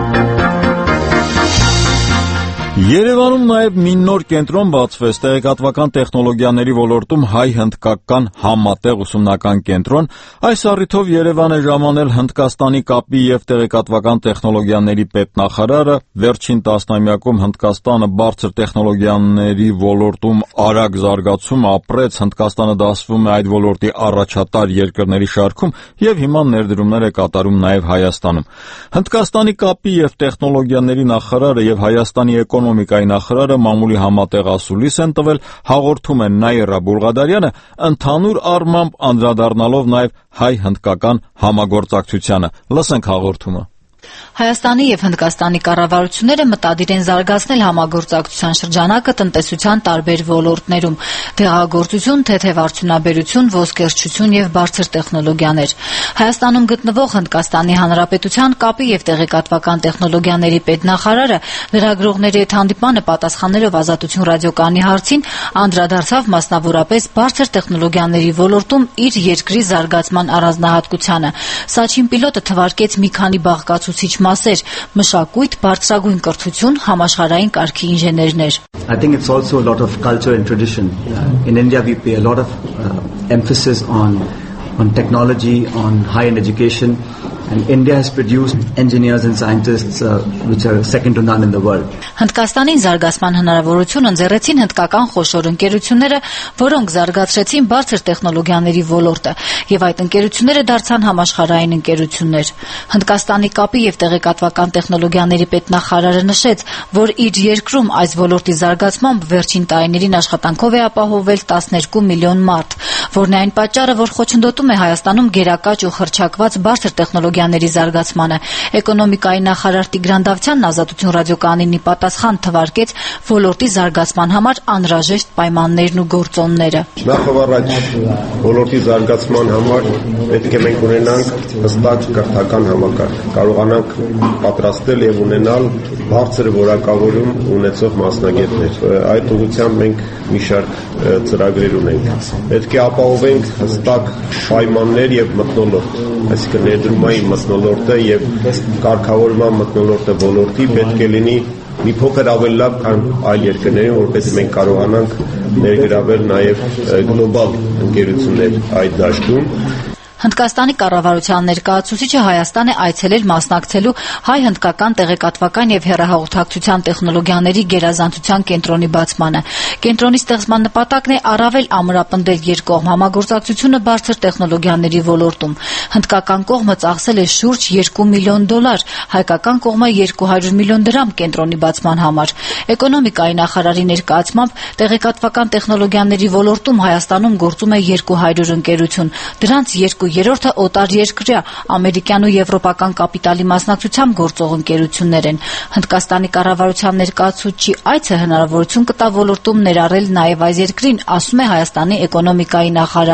Երևանում նաև մի նոր կենտրոն բացվեց տեղեկատվական տեխնոլոգիաների ոլորտում հայ-հնդկական համատեղ ուսումնական կենտրոն։ Այս առիթով Երևան է ժամանել Հնդկաստանի կապի եւ տեղեկատվական տեխնոլոգիաների պետնախարարը։ Վերջին տասնամյակում Հնդկաստանը բարձր տեխնոլոգիաների ոլորտում արագ զարգացում ապրեց, Հնդկաստանը դասվում է այդ ոլորտի առաջատար երկրների շարքում եւ հիմա ներդրումներ է կատարում նաև Հայաստանում։ Հնդկաստանի կապի եւ տեխնոլոգիաների նախարարը եւ Հայաստանի էկոնոմիկայի նախարարը մամուլի համատեղ ասուլիս են տվել, հաղորդում են Նաիրա Բուլղադարյանը, ընդհանուր առմամբ անդրադառնալով նաև հայ-հնդկական համագործակցությանը։ Լսենք հաղորդումը։ Հայաստանի եւ Հնդկաստանի կառավարությունները մտադիր են զարգացնել համագործակցության շրջանակը տնտեսության տարբեր ոլորտներում՝ դեղագործություն, թեթև արդյունաբերություն, ոսկերչություն եւ բարձր տեխնոլոգիաներ։ Հայաստանում գտնվող Հնդկաստանի Հանրապետության կապի եւ տեղեկատվական տեխնոլոգիաների պետնախարարը լրագրողների հետ հանդիպմանը պատասխանելով Ազատություն ռադիոկայանի հարցին անդրադարձավ մասնավորապես բարձր տեխնոլոգիաների ոլորտում իր երկրի զարգացման առանձնահատկությանը։ Սաչին պիլոտը թվարկեց մի քանի բաղկացուցիչ մասեր՝ մշակույթ, բարձրագույն կրթություն, համաշխարհային կարգի ինժեներներ։ I think it's also a lot of culture and tradition. In India we pay a lot of emphasis on technology, on higher education, and India has produced engineers and scientists which are second to none in the world. Հնդկաստանին զարգացման հնարավորություն ընձեռեցին հնդկական խոշոր ընկերությունները, որոնք զարգացրեցին բարձր տեխնոլոգիաների ոլորտը, եւ այդ ընկերությունները դարձան համաշխարհային ընկերություններ։ Հնդկաստանի կապի եւ տեղեկատվական տեխնոլոգիաների պետնախարարը նշեց, որ իր երկրում այս ոլորտի զարգացմամբ վերջին տարիներին աշխատանքով է ապահովել 12 միլիոն մարդ, որն է այն պատճառը, որ խոչընդոտում է Հայաստանում գերակաճ ու խրճակված բարձր տեխնոլոգիաների զարգացմանը։ Էկոնոմիկայի նախարար Տիգրան Դավթյանն Ազատություն ռադիոկայանին պատասխան թվարկեց ոլորտի զարգացման համար անհրաժեշտ պայմաններն ու գործոնները։ Նախավառաջ ոլորտի զարգացման համար պետք է մենք ունենանք հստակ կրթական համակարգ, կարողանանք պատրաստել եւ ունենալ բարձր որակավորում ունեցող մասնագետներ։ Այդ ուղղությամբ մենք մի շարք ծրագրեր ունենք։ Պետք է ապահովենք հստակ պայմաններ եւ մթնոլորտ, այսինքն ներդրումային մթնոլորտը եւ կարգավորման մթնոլորտը ոլորտի պետք է լինի մի փոքր ավելի լավ, քան այլ երկրներում, որպեսզի մենք կարողանանք ներգրավել նաեւ գլոբալ ընկերություններ այդ դաշտում։ Հնդկաստանի կառավարության ներկայացուցիչը Հայաստան է այցելել մասնակցելու հայ-հնդկական տեղեկատվական եւ հեռահաղորդակցության տեխնոլոգիաների գերազանցության կենտրոնի բացմանը։ Կենտրոնի ստեղծման նպատակն է առավել ամրապնդել երկկողմ համագործակցությունը բարձր տեխնոլոգիաների ոլորտում։ Հնդկական կողմը ծախսել է շուրջ $2 միլիոն, հայկական կողմը $200 միլիոն կենտրոնի բացման համար։ Էկոնոմիկայի նախարարի ներկայացմամբ տեղեկատվական տեխնոլոգիաների ոլորտում Հայաստանում գործում է 200 ընկերություն։ Դրանց 2/3-ը օտարերկրյա, ամերիկյան ու եվրոպական կապիտալի մասնակցությամբ գործող ընկերություններ են։ Հնդկաստանի կառավարության ներկայացուցչի այցը հնարավորություն կտա ոլորտում ներառել նաև այս երկրին, ասում է Հայաստանի էկոնոմիկայի նախարարը։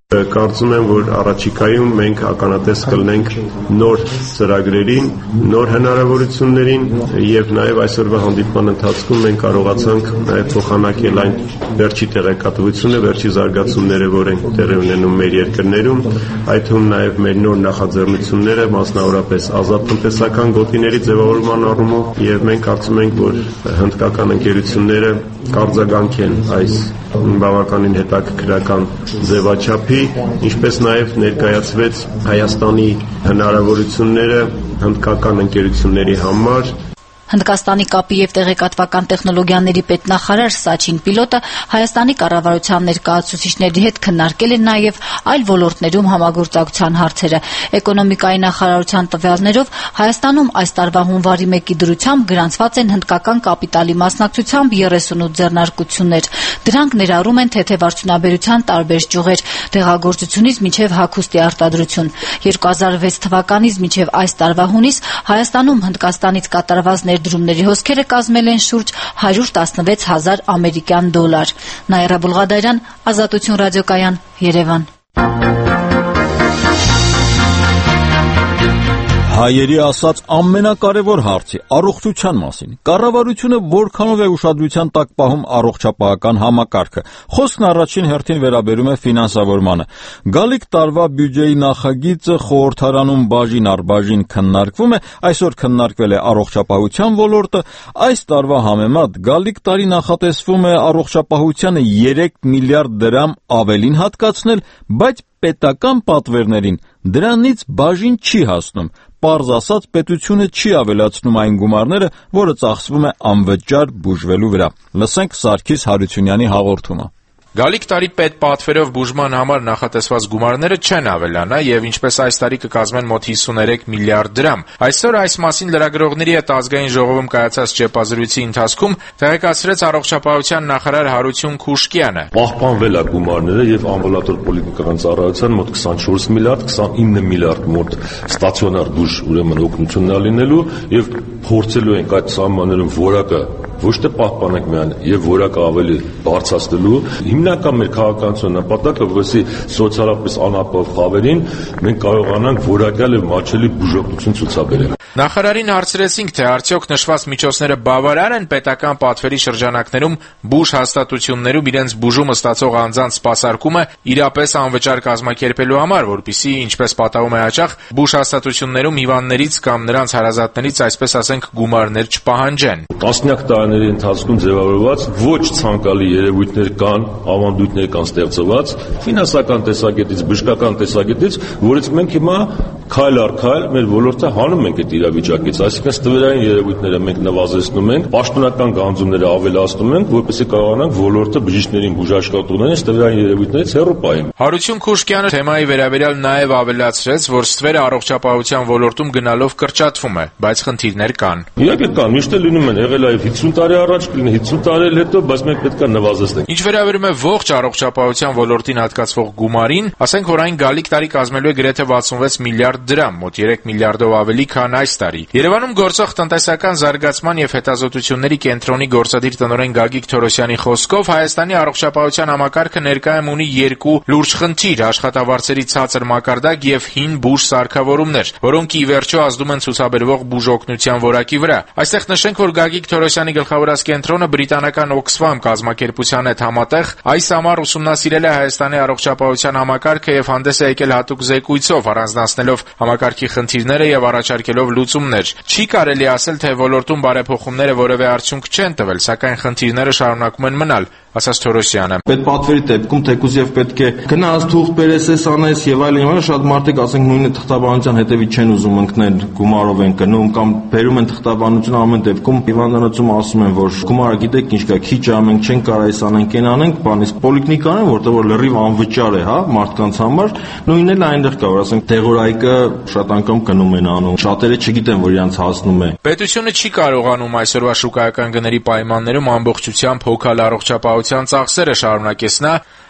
Կարծում եմ, որ առաջիկայում մենք ականատես կլինենք նոր ծրագրերին, նոր հնարավորություններին եւ նաեւ այսօրվա հանդիպման ընթացքում մենք կարողացանք նաեւ փոխանակել այն վերջի տեղեկատվությունը, վերջի զարգացումները, որ են տեղի ունենում մեր երկրներում, այդ թվում նաեւ մեր նոր նախաձեռնությունները, մասնավորապես ազատ տնտեսական գոտիների ձևավորման առումով եւ մենք կարծում ենք, որ հնդկական ընկերությունները կարձագանքեն այս բավականին հետաքրքրական ձևաչափի, ինչպես նաև ներկայացվեց Հայաստանի հնարավորությունները հնդկական ընկերությունների համար։ Հնդկաստանի կապի եւ տեղեկատվական տեխնոլոգիաների պետնախարար Սաչին Պիլոտը Հայաստանի կառավարության ներկայացուցիչների հետ քննարկել են նաեւ այլ ոլորտներում համագործակցության հարցերը։ Էկոնոմիկայի նախարարության տվյալներով Հայաստանում այս տարվա հունվարի 1-ի դրությամբ գրանցված են հնդկական կապիտալի մասնակցությամբ 38 ձեռնարկություններ։ Դրանք ներառում են թեթև արդյունաբերության տարբեր ճյուղեր, դեղագործությունից մինչև հագուստի արտադրություն։ 2006 թվականից մինչև այս տարվա հունիս Հայաստանում Հնդկաստանից կատարված ներդրումների հոսքերը կազմել են շուրջ 116,000 ամերիկյան դոլար։ Նաիրա Բուլղադարյան, Ազատություն ռադիոկայան, Երևան։ Հայերի ասած ամենակարևոր հարցի առողջության մասին։ Կառավարությունը որքանով է ուշադրության տակ պահում առողջապահական համակարգը։ Խոսքն առաջին հերթին վերաբերում է ֆինանսավորմանը։ Գալիք տարվա բյուջեի նախագիծը խորհրդարանում բաժին առ բաժին քննարկվում է, այսօր քննարկվել է առողջապահության ոլորտը, այս տարվա համեմատ գալիք տարի նախատեսվում է առողջապահությանը 3 միլիարդ դրամ ավելին հատկացնել, բայց պետական պատվերներին դրանից բաժին չի հասնում։ Պարզ ասած, պետությունը չի ավելացնում այն գումարները, որը ծախսվում է անվճար բուժվելու վրա։ Լսենք Սարգիս Հարությունյանի հաղորդումը։ Գալիք տարի պետպատվերով բուժման համար նախատեսված գումարները չեն ավելանա եւ ինչպես այս տարի կկազմեն մոտ 53 միլիարդ դրամ։ Այսօր այս մասին լրագրողների հետ ազգային ժողովում կայացած ճեպազրույցի ընթացքում տեղեկացրեց առողջապահության նախարար Հարություն Քուշկյանը։ Պահպանվել է գումարները եւ ամբուլատոր պոլիկլինիկական ծառայության մոտ 24 միլիարդ, 29 միլիարդ մոտ ստացիոնար բուժ ուրեմն օգնությունն է լինելու եւ փորձելու ենք այդ սահմաններում որակը ոչ թե պահպանենք միայն եւ որակը ավելի բարձրացնելու հիմնական մեր քաղաքականության նպատակը, որովհետեւ սոցիալապես անապահով խավերին մենք կարողանանք որակյալ եւ մատչելի բուժօգնություն ցուցաբերել։ Նախարարին հարցրեցինք, թե արդյոք նշված միջոցները բավարար են պետական պատվերի շրջանակներում բուժ հաստատություններում իրենց բուժումը ստացող անձանց սպասարկումը իրապես անվճար կազմակերպելու համար, որպեսզի, ինչպես պատահում է հաճախ, բուժ հաստատություններում հիվանդներից կամ նրանց հարազատներից, այսպես ասենք, գումարներ չպահանջեն։ Տասնյակ տարիների ընթացքում ձևավորված ոչ ցանկալի երևույթներ կան, ավանդույթներ կան ստեղծված ֆինանսական տեսակետից, բժշկական տեսակետից, որից մենք հիմա քայլ առ քայլ մեր ոլորտը հանում ենք այդ իրավիճակից, այսինքն ստվերային երևույթները մենք նվազեցնում ենք, պաշտոնական գանձումները ավելացնում ենք, որպեսզի կարողանանք ոլորտը բժիշկներին, բուժաշխատողներին ստվերային երևույթներից հեռու պահել։ Հարություն Քուշկյանը թեմայի վերաբերյալ նաև ավելացրեց, որ ստվերը առողջապահության ոլորտում գնալով կրճատվում է, բայց խնդիրներ կան։ Իհարկե կան, միշտ լինում են, եղել է 50 տարի առաջ, 50 տարի հետո, բայց մենք պետք է նվազեցնենք։ Ինչ վերաբերում է ողջ առողջապահության ոլորտին հատկացվող գումարին, ասենք, որ այն գալիք տարի կազմելու է գրեթե 66 միլիարդ դրամ, մոտ 3 միլիարդով ավելի, քան այս տարի։ Երևանում գործող տնտեսական զարգացման եւ հետազոտությունների կենտրոնի գործադիր տնօրեն Գագիկ Թորոսյանի խոսքով Հայաստանի առողջապահության համակարգը ներկայում ունի երկու լուրջ խնդիր՝ աշխատավարձերի ցածր մակարդակ եւ հին բուժ սարքավորումներ, որոնք ի վերջո ազդում են ցուցաբերվող բուժօգնության որակի վրա։ Այստեղ նշենք, որ Գագիկ Թորոսյանի գլխավորած կենտրոնը բրիտանական Oxfam կազմակերպության հետ համատեղ այս ամառ ուսումնասիրել է Հայաստանի առողջապահության համակարգը եւ հանդես է եկել հատուկ զեկույցով, առանձնացնելով համակարգի խնդիրները եւ առաջարկելով լուծումներ։ Չի կարելի ասել, թե ոլորտում բարեփոխումները որևէ արդյունք չեն տվել, սակայն խնդիրները շարունակում են մնալ, ասաց Թորոսյանը։ Պետպատվերի դեպքում թեկուզ եւ պետք է գնաս թուղթ բերես, անես եւ այլն, շատ մարդիկ ասենք նույնը թղթաբանության հետևից չեն ուզում ընկնել, գումարով են գնում կամ բերում են թղթաբանությունը, ամեն դեպքում հիվանդանոցում ասում են, որ գումարը գիտեք ինչ կա, քիչ է, մենք չենք կարող այս անենք, այն անենք, բանից պոլիկլինիկան, որտեղ որ լրիվ անվճար է, հա, մարդկանց համար, նույնն էլ այնտեղ կա, որ ասենք դեղորայքը շատ անգամ գնում են անում, շատերը չգիտեն, որ իրանց հասնում է։ Պետությունը չի կարողանում այսօրվա շուկայական գների պայմաններում ամբողջությամբ հոգալ առողջապահության ծախսերը, շարունակեց նա,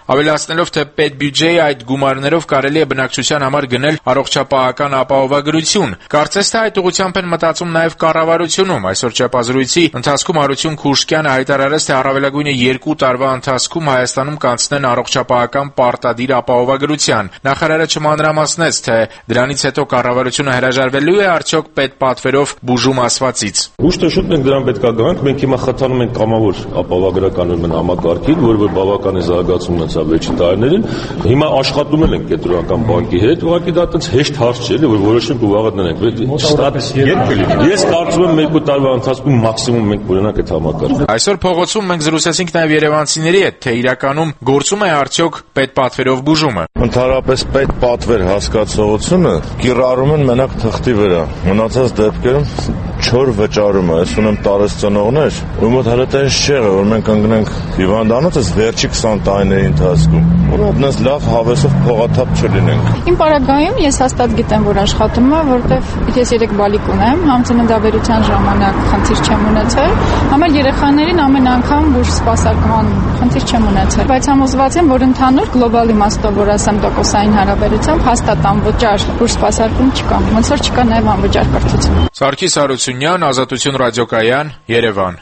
ավելացնելով, թե պետբյուջեի այդ գումարներով կարելի է բնակչության համար գնել առողջապահական ապահովագրություն։ Կարծես թե այդ ուղղությամբ են մտածում նաև կառավարությունում։ Այսօր չափազրույցի ընթացքում Արություն Քուշկյանը հայտարարեց, թե առավելագույնը 2 տարվա ընթացքում Հայաստանում կանցնեն առողջապահական պարտադիր ապահովագրության։ Նախարարը չմանրամասնեց, թե դրանից հետո կառավարությունը հրաժարվելու է արդյոք պետպատվերով բուժում ասվածից։ Ուշ թե շուտ մենք դրան պետք է գանք, մենք հիմա խթանում ենք կամավոր ապահովագրական համակարգին, որը բավականին զարգացում ունեցավ վերջին տարիներին։ Հիմա աշխատում ենք կենտրոնական բանկի հետ, ուղղակի դա այտենց հեշտ հարց չէ, որ որոշենք ու վաղը դնենք։ Ես կարծում եմ 2 տարվա ընթացքում մաքսիմում մենք կունենանք այդ համակարգը։ Այսօր փողոցում մենք զրուցեցինք նաև երևանցիների հետ, թե իրականում գործում է արդյոք պետպատվերով բուժումը։ Ընդհանրապես պետպատվեր հասկացողությունը կիրառում են մենակ թղթի վրա։ Մնացած դեպքերում չոր վճարում է, ես ունեմ տարեցնողներ, ու մոտ հələ տես չեղը, որ մենք ընկնենք հիվանդանոց այս վերջի 20 տարիների ընթացքում, որ այդպես լավ հավեսով փողաթափ չլինենք։ Իմ պարագայում ես հաստատ գիտեմ, որ աշխատում է, որտեվ ես 3 բալիկ ունեմ, համծննդաբերության ժամանակ խնդիր չեմ ունեցել, համել երեխաներին ամեն անգամ բուժ սպասարկման խնդիր չեմ ունեցել, բայց համոզված եմ, որ ընդհանուր գլոբալ իմաստով, որ ասեմ տոկոսային հարաբերությամբ հաստատ անվճար բուժ սպասարկում չկա, ոնց որ չկա նաև անվճար կրթություն։ Սարգիս Հարությունյան, Ազատություն ռադիոկայան, Երևան։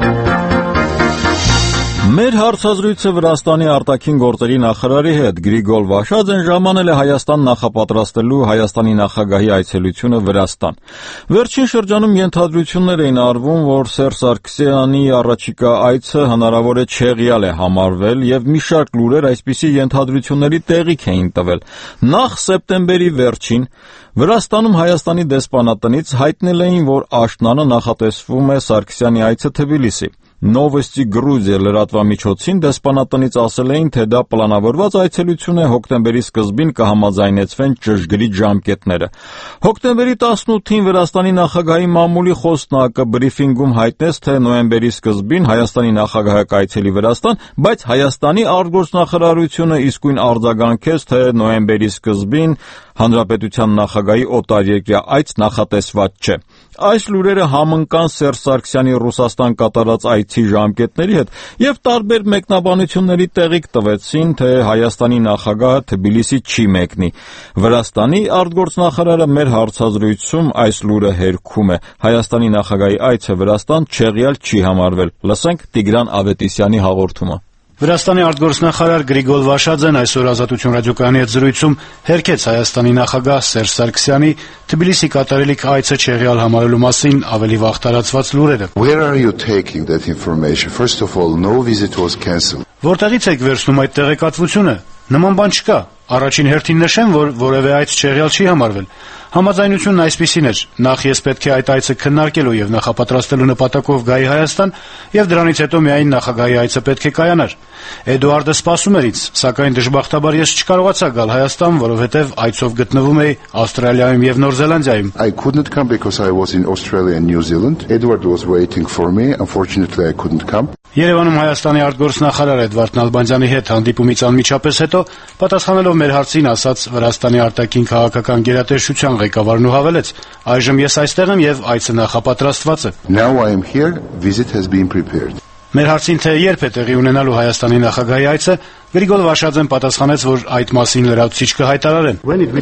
Մեր հարցազրույցը Վրաստանի արտաքին գործերի նախարարի հետ Գրիգոր Վաշաձեն ժամանել է Հայաստան նախապատրաստելու Հայաստանի նախագահի այցելությունը Վրաստան։ Վերջին շրջանում ենթադրություններ էին արվում, որ Սերժ Սարգսյանի առաջիկա այցը հնարավոր է չեղյալ է համարվել եւ մի շարք լուրեր այսպիսի ենթադրությունների տեղիք էին տվել։ Նախ սեպտեմբերի վերջին Վրաստանում Հայաստանի դեսպանատնից հայտնել էին, որ աշնանը նախատեսվում է Սարգսյանի այցը Թբիլիսի։ Նովոստի Գրուզիա լրատվամիջոցին դեսպանատնից ասել էին, թե դա պլանավորված այցելություն է, հոկտեմբերի սկզբին կհամաձայնեցվեն ճշգրիտ ժամկետները։ Հոկտեմբերի 18-ին Վրաստանի նախագահի մամուլի խոսնակը բրիֆինգում հայտնեց, թե նոյեմբերի սկզբին Հայաստանի նախագահը կայցելի Վրաստան, բայց Հայաստանի արտգործնախարարությունը իսկույն արձագանքեց, թե նոյեմբերի սկզբին Հանրապետության նախագահի օտարերկրյա այց նախատեսված չէ։ Այս լուրերը համընկան Սերժ Սարգսյանի Ռուսաստան կատարած այցի ժամկետների հետ եւ տարբեր մեկնաբանությունների տեղիք տվեցին, թե Հայաստանի նախագահը Թբիլիսի չի մեկնի։ Վրաստանի արտգործնախարարը մեր հարցազրույցում այս լուրը հերքում է։ Հայաստանի նախագահի այցը Վրաստան չեղյալ չի համարվել։ Լսենք Տիգրան Ավետիսյանի հաղորդումը։ Վրաստանի արտգործնախարար Գրիգոր Վաշաձեն այսօր Ազատություն ռադիոկայանի հետ զրույցում հերքեց Հայաստանի նախագահ Սերժ Սարգսյանի Թբիլիսի կատարելիք այցը չեղյալ համարելու մասին ավելի վաղ տարածված լուրերը։ Where are you taking that information? First of all, no visit was cancelled. Որտեղից եք վերցնում այդ տեղեկատվությունը։ Նման բան չկա։ Առաջին հերթին նշեմ, որ որևէ այց չեղյալ չի համարվել։ Համաձայնությունն այսպիսին էր. նախ ես պետք է այդ այցը քննարկելու եւ նախապատրաստելու նպատակով գայի Հայաստան եւ դրանից հետո միայն նախագահի այցը պետք է կայանար։ Էդուարդը սպասում էր ինձ, սակայն դժբախտաբար ես չկարողացա գալ Հայաստան, որովհետեւ այցով գտնվում էի Ավստրալիայում եւ Նոր Զելանդիայում։ I could not come because I was in Australia and New Zealand. Edward was waiting for me. Unfortunately, I couldn't come. Երևանում Հայաստանի արտգործնախարար Էդվարդ Նալբանդյանի հետ հանդիպումից անմիջապես հետո պատասխանելով մեր հարցին ասաց Վրաստանի արտաքին քաղաքական գերատեսչության ղեկավարն ու հավելեց. այժմ ես այստեղ եմ եւ այցը նախապատրաստված է։ Now I am here. Visit has been prepared. Մեր հարցին թե երբ է տեղի ունենալու Հայաստանի նախագահի այցը, Գրիգոր Վաշաձեն պատասխանեց, որ այդ մասին լրացուցիչ կհայտարարեն։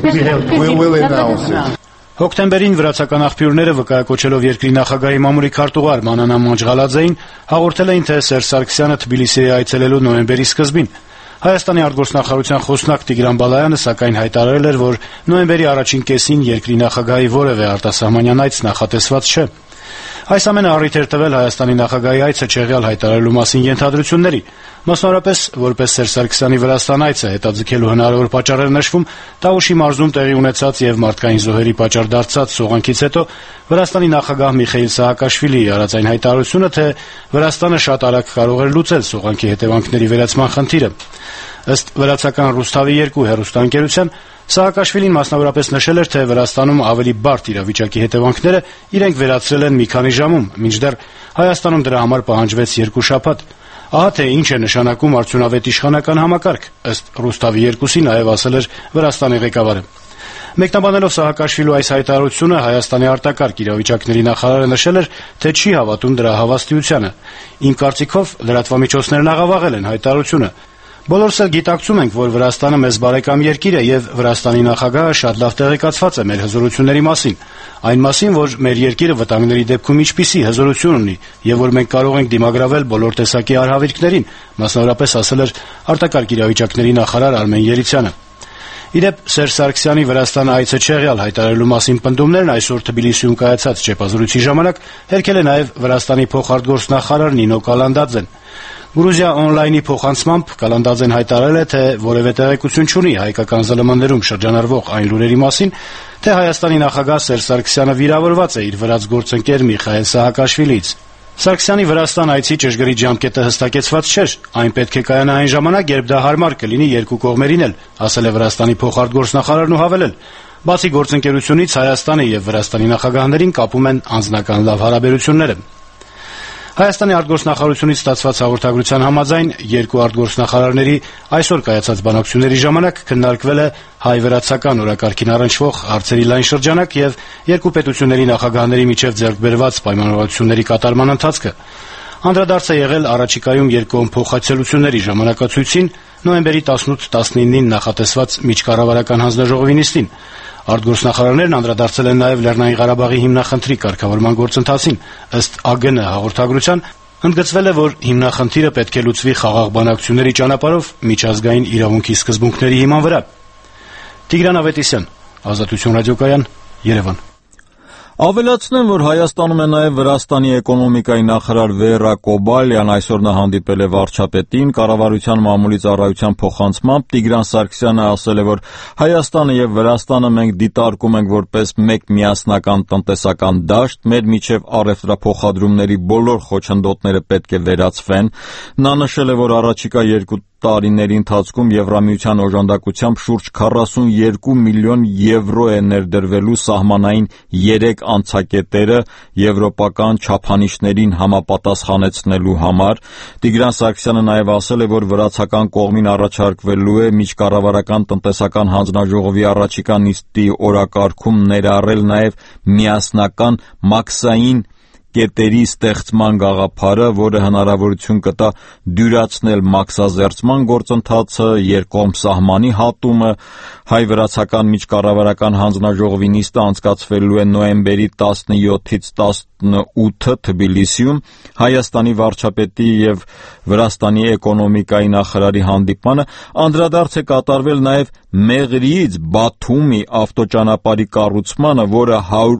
We will announce it. Հոկտեմբերին վրացական աղբյուրները վկայակոչելով երկրի նախագահի մամուլի քարտուղար Մանանա Մանջղալաձեին հաղորդել էին, թե Սերժ Սարգսյանը Թբիլիսի է այցելելու նոյեմբերի սկզբին։ Հայաստանի արտգործնախարարության խոսնակ Տիգրան Բալայանը սակայն հայտարարել էր, որ նոյեմբերի առաջին կեսին երկրի նախագահի որևէ արտասահմանյան այց նախատեսված չէ։ Այս ամենը առիթ էր տվել Հայաստանի նախագահի այցը չեղյալ հայտարարելու մասին ենթադրությունների։ Մասնավորապես, որպես Սերժ Սարգսյանի Վրաստան այցը հետաձգելու հնարավոր պատճառեր նշվում, Տավուշի մարզում տեղի ունեցած եւ մարդկային զոհերի պատճառ դարձած սողանքից հետո Վրաստանի նախագահ Միխեիլ Սահակաշվիլիի արած այն հայտարարությունը, թե Վրաստանը շատ արագ կարող էր լուծել սողանքի հետևանքների վերացման խնդիրը։ Ըստ վրացական Ռուսթավի 2 հեռուստաընկերության Սահակաշվիլին մասնավորապես նշել էր, թե Վրաստանում ավելի բարդ իրավիճակի հետևանքները իրենք վերացրել են մի քանի ժամում, մինչդեռ Հայաստանում դրա համար պահանջվեց 2 շաբաթ։ Ահա թե ինչ է նշանակում արդյունավետ իշխանական համակարգ, ըստ Ռուսթավի 2-ի նաև ասել էր Վրաստանի ղեկավարը։ Մեկնաբանելով Սահակաշվիլու այս հայտարարությունը, Հայաստանի արտակարգ իրավիճակների նախարարը նշել էր, թե չի հավատում դրա հավաստիությանը։ Իմ կարծիքով լրատվամիջոցներն աղավաղել են հայտարարությունը։ Բոլորս էլ գիտակցում ենք, որ Վրաստանը մեզ բարեկամ երկիր է եւ Վրաստանի նախագահը շատ լավ տեղեկացված է մեր հզորությունների մասին, այն մասին, որ մեր երկիրը վտանգների դեպքում ինչպիսի հզորություն ունի եւ որ մենք կարող ենք դիմագրավել բոլոր տեսակի արհավիրքներին, մասնավորապես ասել էր արտակարգ իրավիճակների նախարար Արմեն Երիցյանը։ Իդեպ Սերժ Սարգսյանի Վրաստան այցը չեղյալ հայտարարելու մասին պնդումներն այսօր Թբիլիսիում կայացած ճեպազրույցի ժամանակ հերքել է նաև Վրաստանի փոխարտգործնախարար Նինո Կալանդաձեն։ Գրուզիա օնլայնի փոխանցմամբ Կալանդաձեն հայտարարել է, թե որևէ տեղեկություն չունի հայկական ԶԼՄ-ներում շրջանառվող այն լուրերի մասին, թե Հայաստանի նախագահ Սերժ Սարգսյանը վիրավորված է իր վրաց գործընկեր Միխայել Սահակաշվիլիից։ Սարգսյանի Վրաստան այցի ճշգրիտ ժամկետը հստակեցված չէր, այն պետք է կայանա այն ժամանակ, երբ դա հարմար կլինի երկու կողմերին էլ, ասել է Վրաստանի փոխարտգործնախարարն ու հավելել. Բացի գործընկերությունից Հայաստանը եւ Վրաստանի նախագահներին կապում են անձնական լավ հարաբերությունները։ Հայաստանի արտգործնախարարությունից ստացված հաղորդագրության համաձայն երկու արտգործնախարարների այսօր կայացած բանակցությունների ժամանակ քննարկվել է հայ-վրացական օրակարգին առնչվող հարցերի լայն շրջանակ եւ երկու պետությունների նախագահների միջև ձեռք բերված պայմանավորվածությունների կատարման ընթացքը։ Անդրադարձ է եղել առաջիկայում երկկողմ փոխայցելությունների ժամանակացույցին նոյեմբերի 18-19-ին նախատեսված միջկառավարական հանձնաժողովի նիստին։ Արտգործնախարարներն անդրադարձել են նաև Լեռնային Ղարաբաղի հիմնախնդրի կարգավորման գործընթացին, ըստ ԱԳՆ հաղորդագրության ընդգծվել է, որ հիմնախնդիրը պետք է լուծվի խաղաղ բանակցությունների ճանապարհով միջազգային իրավունքի սկզբունքների հիման վրա։ Տիգրան Ավետիսյան, Ազատություն ռադիոկայան, Երևան։ Ավելացնեմ, որ Հայաստանում է նաև Վրաստանի էկոնոմիկայի նախարար Վերա Կոբալյան, այսօր նա հանդիպել է վարչապետին, կառավարության մամուլի ծառայության փոխանցմամբ Տիգրան Սարգսյանը ասել է, որ Հայաստանը եւ Վրաստանը մենք դիտարկում ենք որպես մեկ միասնական տնտեսական դաշտ, մեր միջև առևտրափոխադրումների բոլոր խոչընդոտները պետք է վերացվեն։ Նա նշել է, որ առաջիկա 2 տարիների ընթացքում Եվրամիության օժանդակությամբ շուրջ 42 միլիոն եվրո է ներդրվելու սահմանային 3 անցակետերը եվրոպական չափանիշներին համապատասխանեցնելու համար։ Տիգրան Սարգսյանը նաև ասել է, որ վրացական կողմին առաջարկվելու է միջկառավարական տնտեսական հանձնաժողովի առաջիկա նիստի օրակարգում ներառել նաև միասնական մաքսային կետերի ստեղծման գաղափարը, որը հնարավորություն կտա դյուրացնել մաքսազերծման գործընթացը, երկկողմ սահմանի հատումը։ Հայ-վրացական միջկառավարական հանձնաժողովի նիստը անցկացվելու է նոյեմբերի 17-ից 18-ը Թբիլիսիում։ Հայաստանի վարչապետի եւ Վրաստանի էկոնոմիկայի նախարարի հանդիպմանը անդրադարձ է կատարվել նաև Մեղրիից Բաթումի ավտոճանապարհի կառուցմանը, որը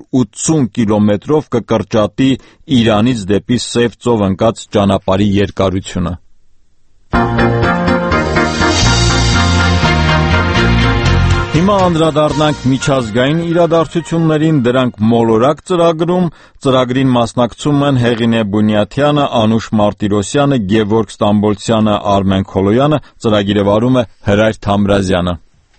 180 կիլոմետրով կկրճատի Իրանից դեպի Սև ծով ընկած ճանապարհի երկարությունը։ Հիմա անդրադառնանք միջազգային իրադարձություններին, դրանք մոլորակ ծրագրում։ Ծրագրին մասնակցում են Հեղինե Բունյաթյանը, Անուշ Մարտիրոսյանը, Գևորգ Ստամբոլցյանը, Արմեն Քոլոյանը, ծրագիրը վարում է Հրայր Թամրազյանը։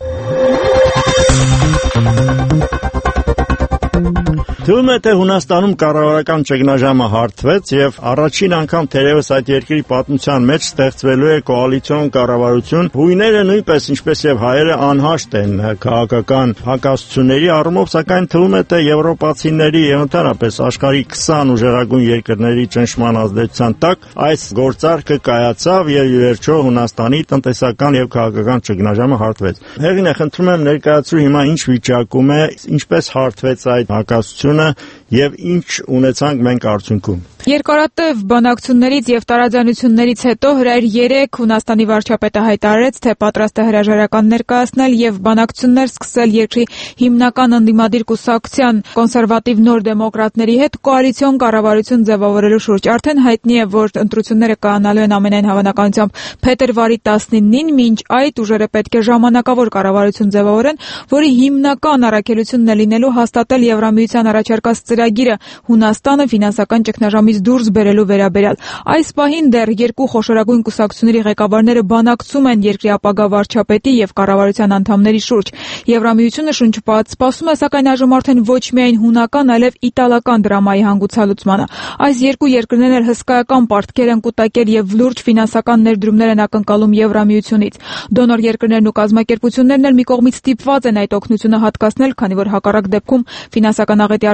Թվում է, թե Հունաստանում կառավարական ճգնաժամը հարթվեց եւ առաջին անգամ թերևս այդ երկրի պատմության մեջ ստեղծվելու է կոալիցիոն կառավարություն։ Հույները նույնպես, ինչպես եւ հայերը, անհաշտ են քաղաքական հակասությունների առումով, սակայն թվում է, թե եվրոպացիների եւ ընդհանրապես աշխարհի 20 ուժեղագույն երկրների ճնշման ազդեցության տակ այս գործարքը կայացավ եւ ի վերջո Հունաստանի տնտեսական եւ քաղաքական ճգնաժամը հարթվեց։ Հեղինե, խնդրում եմ ներկայացրու հիմա ինչ վիճակում է, ինչպես հարթվեց այդ հակասությունը եւ ինչ ունեցանք մենք արդյունքում։ Երկարատև բանակցություններից եւ տարաձայնություններից հետո հրայր 3 Հունաստանի վարչապետը հայտարարեց, թե պատրաստ է հրաժարական ներկայացնել եւ բանակցություններ սկսել երկրի հիմնական ընդդիմադիր կուսակցության կոնսերվատիվ նոր դեմոկրատների հետ կոալիցիոն կառավարություն ձևավորելու շուրջ։ Արդեն հայտնի է, որ ընտրությունները կայանալու են ամենայն հավանականությամբ փետրվարի 19-ին, մինչ այդ ուժերը պետք է ժամանակավոր կառավարություն ձևավորեն, որի հիմնական առաքելությունն է լինելու հաստատել Եվրամիության առաջարկած ծրագիրը Հունաստանը ֆինանսական ճգնաժամից դուրս բերելու վերաբերյալ։ Այս պահին դեռ երկու խոշորագույն կուսակցությունների ղեկավարները բանակցում են երկրի ապագա վարչապետի եւ կառավարության անդամների շուրջ։ Եվրամիությունը շունչպատ սպասում է, սակայն այժմ արդեն ոչ միայն հունական, այլև իտալական դրամայի հանգուցալուծմանը։ Այս երկու երկրներն էլ հսկայական պարտքեր են կուտակել եւ լուրջ ֆինանսական ներդրումներ են ակնկալում Եվրամիությունից։ Դոնոր երկրներն ու կազմակերպություններն էլ մի կողմից ստիպված են այդ օգնությունը հատկացնել, քանի որ հակառակ դեպքում ֆինանսական աղետի առջև է կանգնում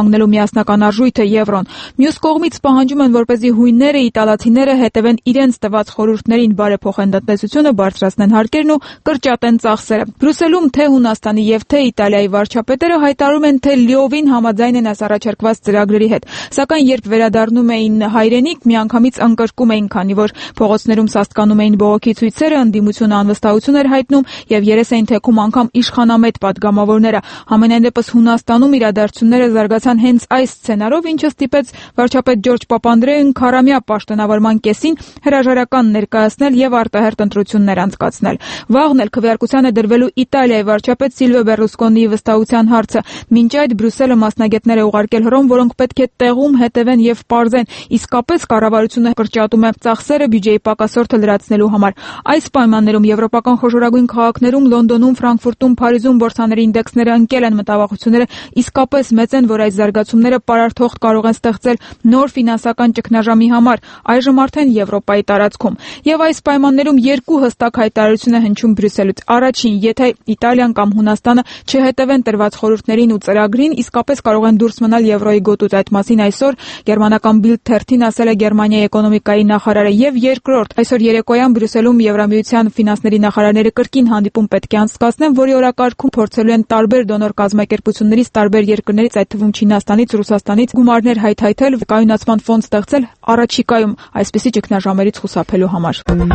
կանգնելու միասնական արժույթը եվրոն։ Մյուս կողմից պահանջում են, որպեսզի հույնները, իտալացիները հետևեն իրենց տված խորհուրդներին, բարեփոխեն տնտեսությունը, բարձրացնեն հարկերն ու կրճատեն ծախսերը։ Բրյուսելում թե Հունաստանի եւ թե Իտալիայի վարչապետերը հայտարարում են, թե լիովին համաձայն են այս առաջարկված ծրագրերի հետ, սակայն երբ վերադառնում էին հայրենիք, միանգամից անկրկում էին, քանի որ փողոցներում սաստկանում էին բողոքի ցույցերը, ընդդիմությունը անվստահություն էր հայտնում եւ երես էին թեքում անգամ իշխանամետ պատգամավորները։ Համենայն դեպս Հունաստանում իրադարձությունները զարգացան հենց այս սցենարով, ինչը ստիպեց վարչապետ Ջորջ Պապանդրեուն քարամյա պաշտոնավարման կեսին հրաժարական ներկայացնել եւ արտահերթ ընտրություններ անցկացնել։ Վաղն էլ քվեարկության է դրվելու Իտալիայի վարչապետ Սիլվիո Բերլուսկոնիի վստահության հարցը։ Մինչ այդ Բրյուսելը մասնագետներ է ուղարկել Հռոմ, որոնք պետք է տեղում հետևեն եւ պարզեն իսկապես կառավարությունը կրճատում է ծախսերը բյուջեի պակասորդը լրացնելու համար։ Այս պայմաններում եվրոպական խոշորագույն քաղաքներում Լոնդոնում, Ֆրանկֆուրտում, Փարիզում բորսաների ինդեքսները ընկել են, մտավախությունները իսկապես մեծ են, որ այս զարգացումները պարարթող կարող են ստեղծել նոր ֆինանսական ճգնաժամի համար, այժմ արդեն Եվրոպայի տարածքում։ Եվ այս պայմաններում երկու հստակ հայտարարություն է հնչում Բրյուսելից։ Առաջին, եթե Իտալիան կամ Հունաստանը չհետևեն տրված խորհուրդներին ու ծրագրին, իսկապես կարող են դուրս մնալ եվրոյի գոտուց։ Այդ մասին այսօր գերմանական Bild թերթին ասել է Գերմանիայի էկոնոմիկայի նախարարը։ Եվ երկրորդ, այսօր երեկոյան Բրյուսելում Եվրամիության ֆինանսների նախարարները կրկին հանդիպում պետք է անցկացնեն, որի օրակարգում փորձելու են տարբեր դոնոր կազմակերպություններից, տարբեր երկրներից, այդ թվում Չինաստանից, Ռուսաստանից գումարներ հայթայթել, կայունացման ֆոնդ ստեղծել առաջիկայում այսպիսի ճգնաժամերից խուսափելու համար։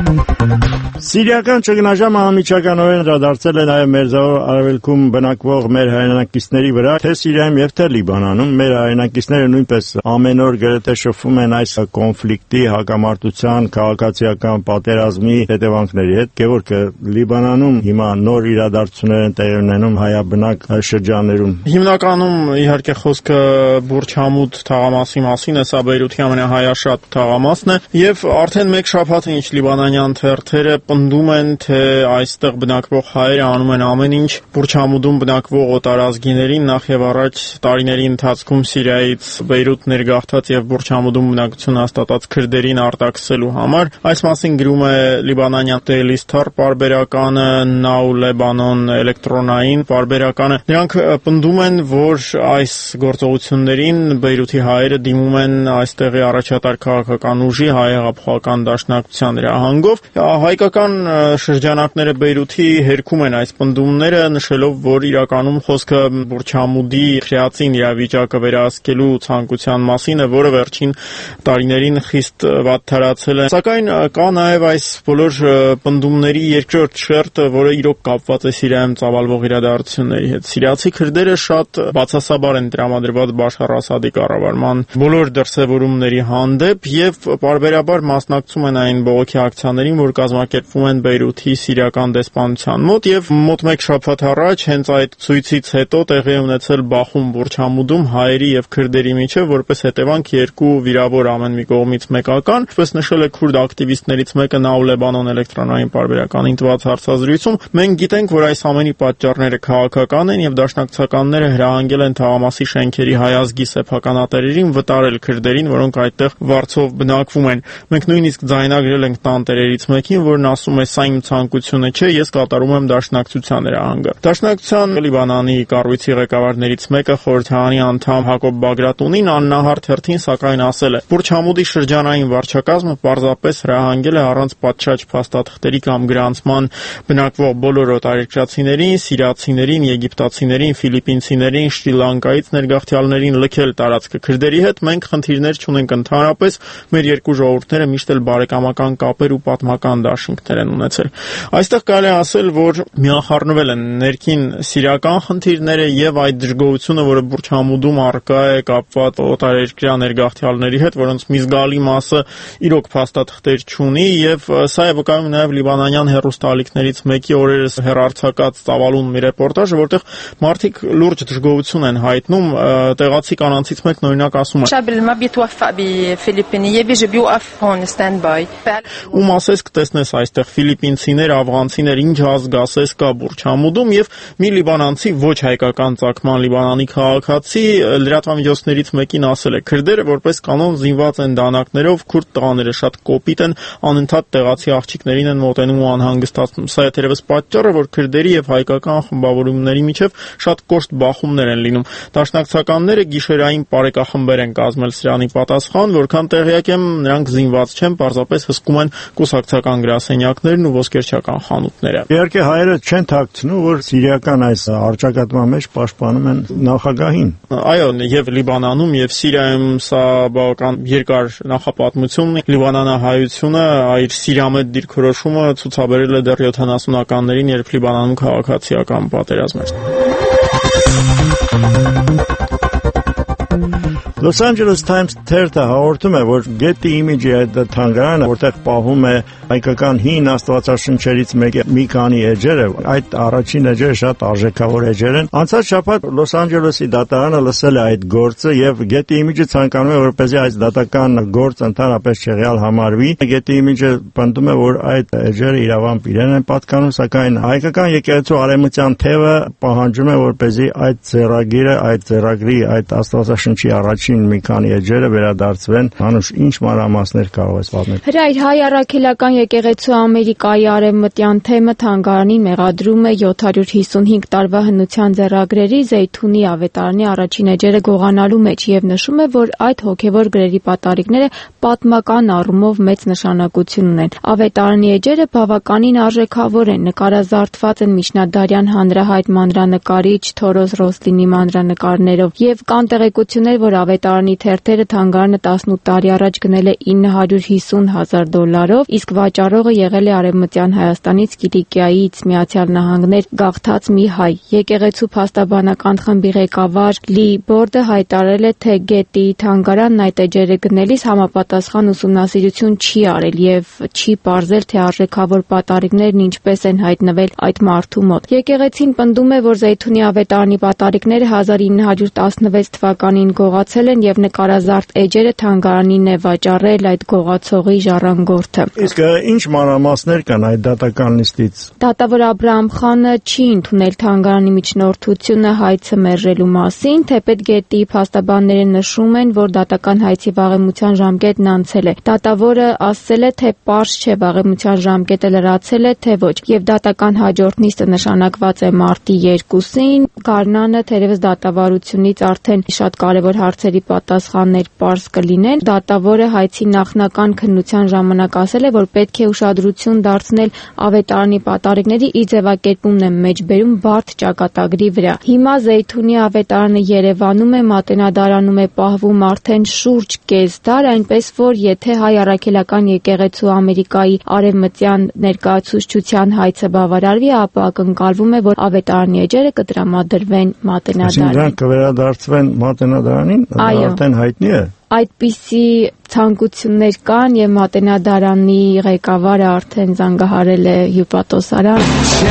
Սիրիական ճգնաժամը անմիջականորեն դարձել է նաև Մերձավոր Արևելքում բնակվող մեր հայրենակիցների վրա, թե Սիրիայում եւ թե Լիբանանում։ Մեր հայրենակիցները նույնպես ամեն օր գրեթե շփվում են այս կոնֆլիկտի, հակամարտության, քաղաքացիական պատերազմի հետևանքների հետ։ Գևորգ, Լիբանանում հիմա նոր իրադարձություններ են տեղի ունենում հայաբնակ շրջաններում։ Հիմնականում իհարկե խոսքը Բուրչամուդ թաղամասի մասին է, սա Բեյրութի ամենահայաշատ թաղամասն է, եւ արդեն մեկ շաբաթ ինչ լիբանանյան թերթերը պնդում են, թե այստեղ բնակվող հայերը անում են ամեն ինչ Բուրչամուդում բնակվող օտարազգիներին նախ եւ առաջ տարիների ընթացքում Սիրիայից Բեյրութ ներգաղթած եւ Բուրչամուդում բնակություն հաստատած քրդերին արտաքսելու համար։ Այս մասին գրում է լիբանանյան Daily Star պարբերականը, Now Lebanon էլեկտրոնային պարբերականը։ Նրանք պնդում են, որ այս գործողություններին Բեյրութի հայերը դիմում են այստեղի առաջատար քաղաքական ուժի հայեղափոխական դաշնակցության հրահանգով։ Հայկական շրջանակները Բեյրութի հերքում են այս պնդումները, նշելով, որ իրականում խոսքը Բուրչամուդի քրեացին իրավիճակը վերահսկելու ցանկության մասին է, որը վերջին տարիներին խիստ վատթարացել է։ Սակայն կա նաև այս բոլոր պնդումների երկրորդ շերտը, որը իրոք կապված է Սիրիայում ծավալվող իրադարձությունների հետ։ Սիրիացի քրդերը շատ բացասաբար են տրամադրված Բաշար Ասադի կառավարման բոլոր դրսևորումների հանդեպ եւ պարբերաբար մասնակցում են այն բողոքի ակցիաներին, որ կազմակերպվում են Բեյրութի սիրիական դեսպանության մոտ, եւ մոտ մեկ շաբաթ առաջ հենց այդ ցույցից հետո տեղի ունեցել բախում Բուրչամուդում հայերի եւ քրդերի միջեւ, որպես հետևանք երկու վիրավոր ամեն մի կողմից մեկական, ինչպես նշել է քուրդ ակտիվիստներից մեկը Now Lebanon էլեկտրոնային պարբերականին տված հարցազրույցում, մենք գիտենք, որ այս ամենի պատճառները քաղաքական են եւ դաշնակցականները հրահանգել են թաղամասի շենքերի հայազգի սեփականատերերին վտարել քրդերին, որոնք այդտեղ վարձով բնակվում են։ Մենք նույնիսկ ձայնագրել ենք տանտերերից մեկին, որն ասում է՝ սա իմ ցանկությունը չէ, ես կատարում եմ դաշնակցության հրահանգը։ Դաշնակցության Լիբանանի կառույցի ղեկավարներից մեկը խորհրդարանի անդամ Հակոբ Բագրատունին աննահար թերթին սակայն ասել է. Բուրչամուդի շրջանային վարչակազմը պարզապես հրահանգել է առանց պատշաճ փաստաթղթերի կամ գրանցման բնակվող բոլոր օտարերկրացիներին, սիրիացիներին, եգիպտացիներին, ֆիլիպինցիներին, Շրի Լանկայից ներգաղթյալներին լքել տարածքը քրդերի հետ։ Մենք խնդիրներ չունենք ընդհանրապես, մեր երկու ժողովուրդները միշտ էլ բարեկամական կապեր ու պատմական դաշինքներ են ունեցել։ Այստեղ կարելի է ասել, որ միախառնվել են ներքին սիրիական խնդիրները եւ այդ դժգոհությունը, որը Բուրչամուդում առկա է կապված օտարերկրյա ներգաղթյալների հետ, որոնց մի զգալի մասը իրոք փաստաթղթեր չունի, եւ սա է վկայում նաեւ լիբանանյան հեռուստաալիքներից մեկի օրերս հեռարձակած ծավալուն մի ռեպորտաժը, որտեղ մարդիկ լուրջ դժգոհություն են հայտնում։ Տեղացի կանանցից մեկն օրինակ ասում է. Ում ասես կտեսնես այստեղ ֆիլիպինցիներ, աֆղանցիներ, ինչ ազգ ասես կա Բուրչամուդում, եւ մի լիբանանցի ոչ հայկական ծագման Լիբանանի քաղաքացի լրատվամիջոցներից մեկին ասել է. քրդերը որպես կանոն զինված են դանակներով, քուրդ տղաները շատ կոպիտ են, անընդհատ տեղացի աղջիկներին են մոտենում ու անհանգստացնում։ Սա է թերևս պատճառը, որ քրդերի եւ հայկական խմբավորումների միջև շատ կոշտ բախումներ են լինում։ Դաշնակցական կուսակցականները գիշերային պարեկախմբեր են կազմել սրանի պատասխան, որքան տեղյակ եմ, նրանք զինված չեն, պարզապես հսկում են կուսակցական գրասենյակներն ու ոսկերչական խանութները։ Իհարկե հայերը չեն թաքցնում, որ սիրիական այս առճակատման մեջ պաշտպանում են նախագահին։ Այո, եւ Լիբանանում եւ Սիրիայում սա բավական երկար նախապատմություն ունի։ Լիբանանահայությունը այդ սիրամետ դիրքորոշումը ցուցաբերել է դեռ 70-ականներին, երբ Լիբանանում քաղաքացիական պատերազմ էր։ Los Angeles Times թերթը հաղորդում է, որ Getty Image-ի այդ թանգարանը, որտեղ պահվում է հայկական հին աստվածաշնչերից մեկի մի քանի էջերը, այդ առաջին էջերը շատ արժեքավոր էջեր են։ Անցած շաբաթ Los Angeles-ի դատարանը լսել է այդ գործը եւ Getty Image-ը ցանկանում է, որպեսզի այս դատական գործը ընդհանրապես չեղյալ համարվի։ Getty Image-ը պնդում է, որ այդ էջերը իրավամբ իրեն են պատկանում, սակայն հայկական եկեղեցու արևմտյան թևը պահանջում է, որպեսզի այդ ձեռագիրը, այդ ձեռագրի, այդ աստվածաշնչի առաջին մի քանի էջերը վերադարձվեն։ Անուշ, ինչ մանրամասներ կարող ես պատմել։ Հրայր հայ առաքելական եկեղեցու Ամերիկայի արևմտյան թեմը թանգարանին մեղադրում է 755 տարվա հնության ձեռագրերի Զեյթունի ավետարանի առաջին էջերը գողանալու մեջ եւ նշում է, որ այդ հոգեվոր գրերի պատարիկները պատմական առումով մեծ նշանակություն ունեն։ Ավետարանի էջերը բավականին արժեքավոր են, նկարազարդված են միջնադարյան հանրահայտ մանրանկարիչ Թորոս Ռոսլինի մանրանկարներով եւ կան տեղեկություններ, որ ավետարանի թերթերը թանգարանը 18 տարի առաջ գնել է $950,000, իսկ վաճառողը եղել է Արևմտյան Հայաստանից Կիլիկիայից Միացյալ Նահանգներ գաղթած մի հայ։ Եկեղեցու փաստաբանական խմբի ղեկավար Լի Բորդը հայտարարել է, թե Գետիի թանգարանն այդ էջերը գնելիս համապատասխան ուսումնասիրություն չի արել եւ չի պարզել, թե արժեքավոր պատարիկներն ինչպես են հայտնվել այդ մարդու մոտ։ Եկեղեցին պնդում է, որ Զեյթունի ավետարանի պատարիկները 1916 թվականին գողացել են եւ նկարազարդ էջերը թանգարանին է վաճառել այդ գողացողի ժառանգորդը։ Իսկ ինչ մանրամասներ կան այդ դատական նիստից։ Դատավոր Աբրահամ խանը չի ընդունել թանգարանի միջնորդությունը հայցը մերժելու մասին, թեպետ Գետիի փաստաբանները նշում են, որ դատական հայցի վաղեմության ժամկետն անցել է։ Դատավորը ասել է, թե պարզ չէ վաղեմության ժամկետը լրացել է, թե ոչ, եւ դատական հաջորդ նիստը նշանակված է մարտի 2-ին։ Գարնանը թերևս դատավարությունից արդեն շատ կարևոր հարցերի պատասխաններ պարզ կլինեն։ Դատավորը հայցի նախնական քննության ժամանակ ասել է, որ պետք է ուշադրություն դարձնել ավետարանի պատարիկների ի ձևակերպումն է մեջբերում բարդ ճակատագրի վրա։ Հիմա Զեյթունի ավետարանը Երևանում է, Մատենադարանում է պահվում արդեն շուրջ կես դար, այնպես որ եթե հայ առաքելական եկեղեցու Ամերիկայի արևմտյան ներկայացուցչության հայցը բավարարվի, ապա ակնկալվում է, որ ավետարանի էջերը կտրամադրվեն Մատենադարին։ Դրանք կվերադարձվեն Մատենադարանին, արդեն հայտնի է։ Այդպիսի ցանկություններ կան եւ Մատենադարանի ղեկավարը արդեն զանգահարել է հյուպատոսարան։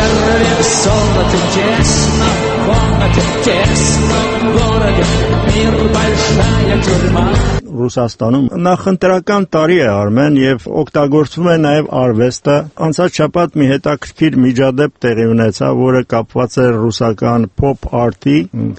Ռուսաստանում նախընտրական տարի է Արմեն եւ օգտագործվում է նաեւ արվեստը։ Անցած շաբաթ մի հետաքրքիր միջադեպ տեղի ունեցավ, որը կապված է ռուսական pop art-ի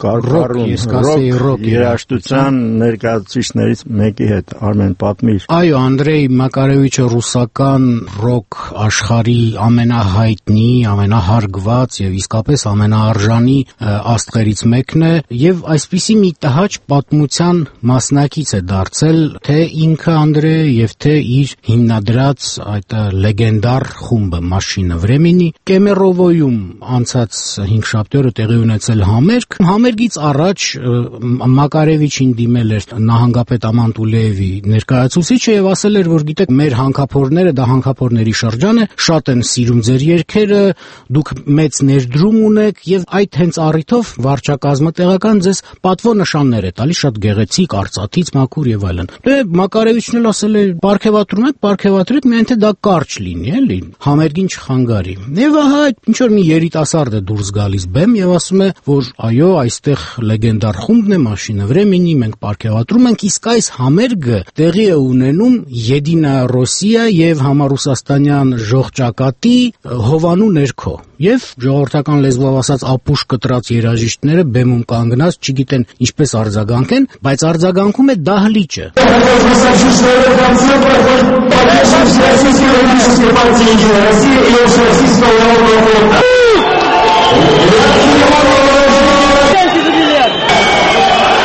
ռոք երաժշտության ներկայացուցիչներից մեկի հետ։ Արմեն, պատմիր։ Այո, Անդրեյ Մակարևիչը ռուսական ռոք աշխարհի ամենահայտնի, ամենահարգված եւ իսկապես ամենաարժանի աստղերից մեկն է եւ այսպիսի մի տհաճ պատմության մասնակից է դարձել թե ինքը Անդրեյ եւ թե իր հիմնադրած այդ լեգենդար խումբը Մաշինը Վրեմենի Կեմերովոյում անցած 5 շաբթի տեղի ունեցել համերգ։ Համերգից առաջ Մակարևիչին դիմել էր նահանգապետ Ամանտուլեևի ներկայացուցիչը եւ ասել էր, որ գիտեք, մեր հանքափորները, դա հանքափորների շրջան է, շատ են սիրում ձեր երգերը, դուք մեծ ներդրում ունեք եւ այդ հենց առիթով վարչակազմը տեղական ձեզ պատվո նշաններ է տալիս, շատ գեղեցիկ, արծաթից մաքուր եւ այլն։ Դե Մակարևիչն էլ ասել է, պարգևատրեք, միայն թե դա կարճ լինի, էլի, համերգին չխանգարի։ Եվ ահա ինչ որ մի երիտասարդ է դուրս գալիս բեմ եւ ասում է, որ այո, այստեղ լեգենդար խումբն է Մաշինը Վրեմենի, մենք պարգևատրում ենք, իսկ այս համերգը տեղի է ունենում Եդինա Ռոսիա եւ համառուսաստանյան ժողջակատի հովանու ներքո։ Եվ ժողովրդական լեզվով ասած ապուշ կտրած երաժիշտները բեմում կանգնած չգիտեն ինչպես արձագանքեն, բայց արձագանքում է դահլիճը։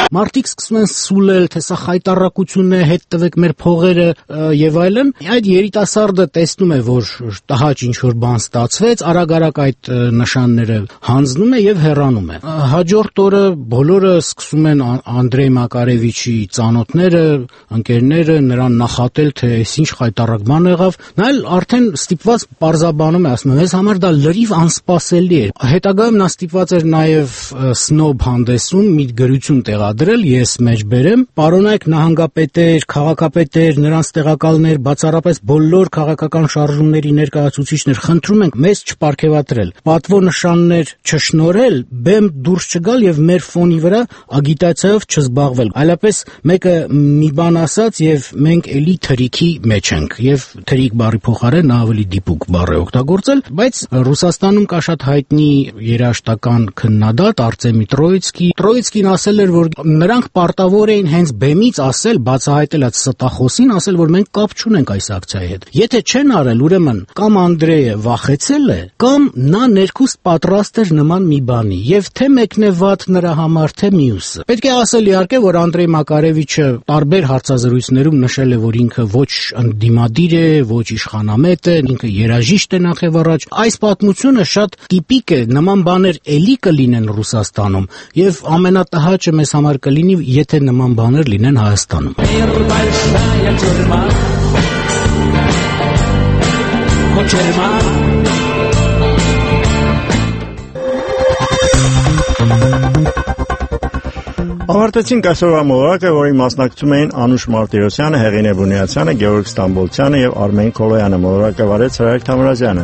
մարդիկ սկսում են սուլել, թե սա խայտառակություն է, հետ տվեք մեր փողերը եւ այլն։ Այդ երիտասարդը տեսնում է, որ տհաճ ինչ-որ բան ստացվեց, արագ-արագ այդ նշանները հանձնում է եւ հեռանում է։ Հաջորդ օրը բոլորը սկսում են Անդրեյ Մակարևիչի ծանոթները, ընկերները նրան նախատել, թե ինչ խայտառակ բան եղավ։ Նա էլ արդեն ստիպված պարզաբանում է, ասում է, մեզ համար դա լրիվ անսպասելի էր։ Հետագայում նա ստիպված էր նաեւ Snob հանդեսում մի գրություն տեղադրել, ես մեջ բերեմ, պարոնայք նահանգապետեր, քաղաքապետեր, նրանց տեղակալներ, բացառապես բոլոր քաղաքական շարժումների ներկայացուցիչներ, խնդրում ենք մեզ չպարգևատրել, պատվո նշաններ չշնորհել, բեմ դուրս չգալ եւ մեր ֆոնի վրա ագիտացիայով չզբաղվել։ Այլապես մեկը մի բան ասաց եւ մենք էլի թրիքի մեջ ենք եւ թրիկ բառի փոխարեն նա ավելի դիպուկ բառ է օգտագործել, բայց Ռուսաստանում կա շատ հայտնի երաժշտական քննադատ Արտեմի Տրոիցկին ասել էր, որ նրանք պարտավոր էին հենց բեմից ասել, բացահայտել այդ ստախոսին, ասել, որ մենք կապ չունենք այս ակցիայի հետ։ Եթե չեն արել, ուրեմն կամ Անդրեյը վախեցել է, կամ նա ներքուստ պատրաստ էր նման մի բանի, եւ թե մեկն է վատ նրա համար, թե մյուսը։ Պետք է ասել իհարկե, որ Անդրեյ Մակարևիչը տարբեր հարցազրույցներում նշել է, որ ինքը ոչ ընդդիմադիր է, ոչ իշխանամետ է, ինքը երաժիշտ է նախ եւ առաջ։ Այս պատմությունը շատ տիպիկ է, նման բաներ էլի կլինեն Ռուսաստանում եւ ամենատհաճը մեզ համար կլինի, եթե նման բաներ լինեն Հայաստանում։ Ավարտեցինք այսօրվա մոլորակը, որին մասնակցում էին Անուշ Մարտիրոսյանը, Հեղինե Բունյացյանը, Գեորգ Ստամբոլցյանը եւ Արմեն Կոլոյանը։ Մոլորակը վարեց Հրայր Թամրազյանը։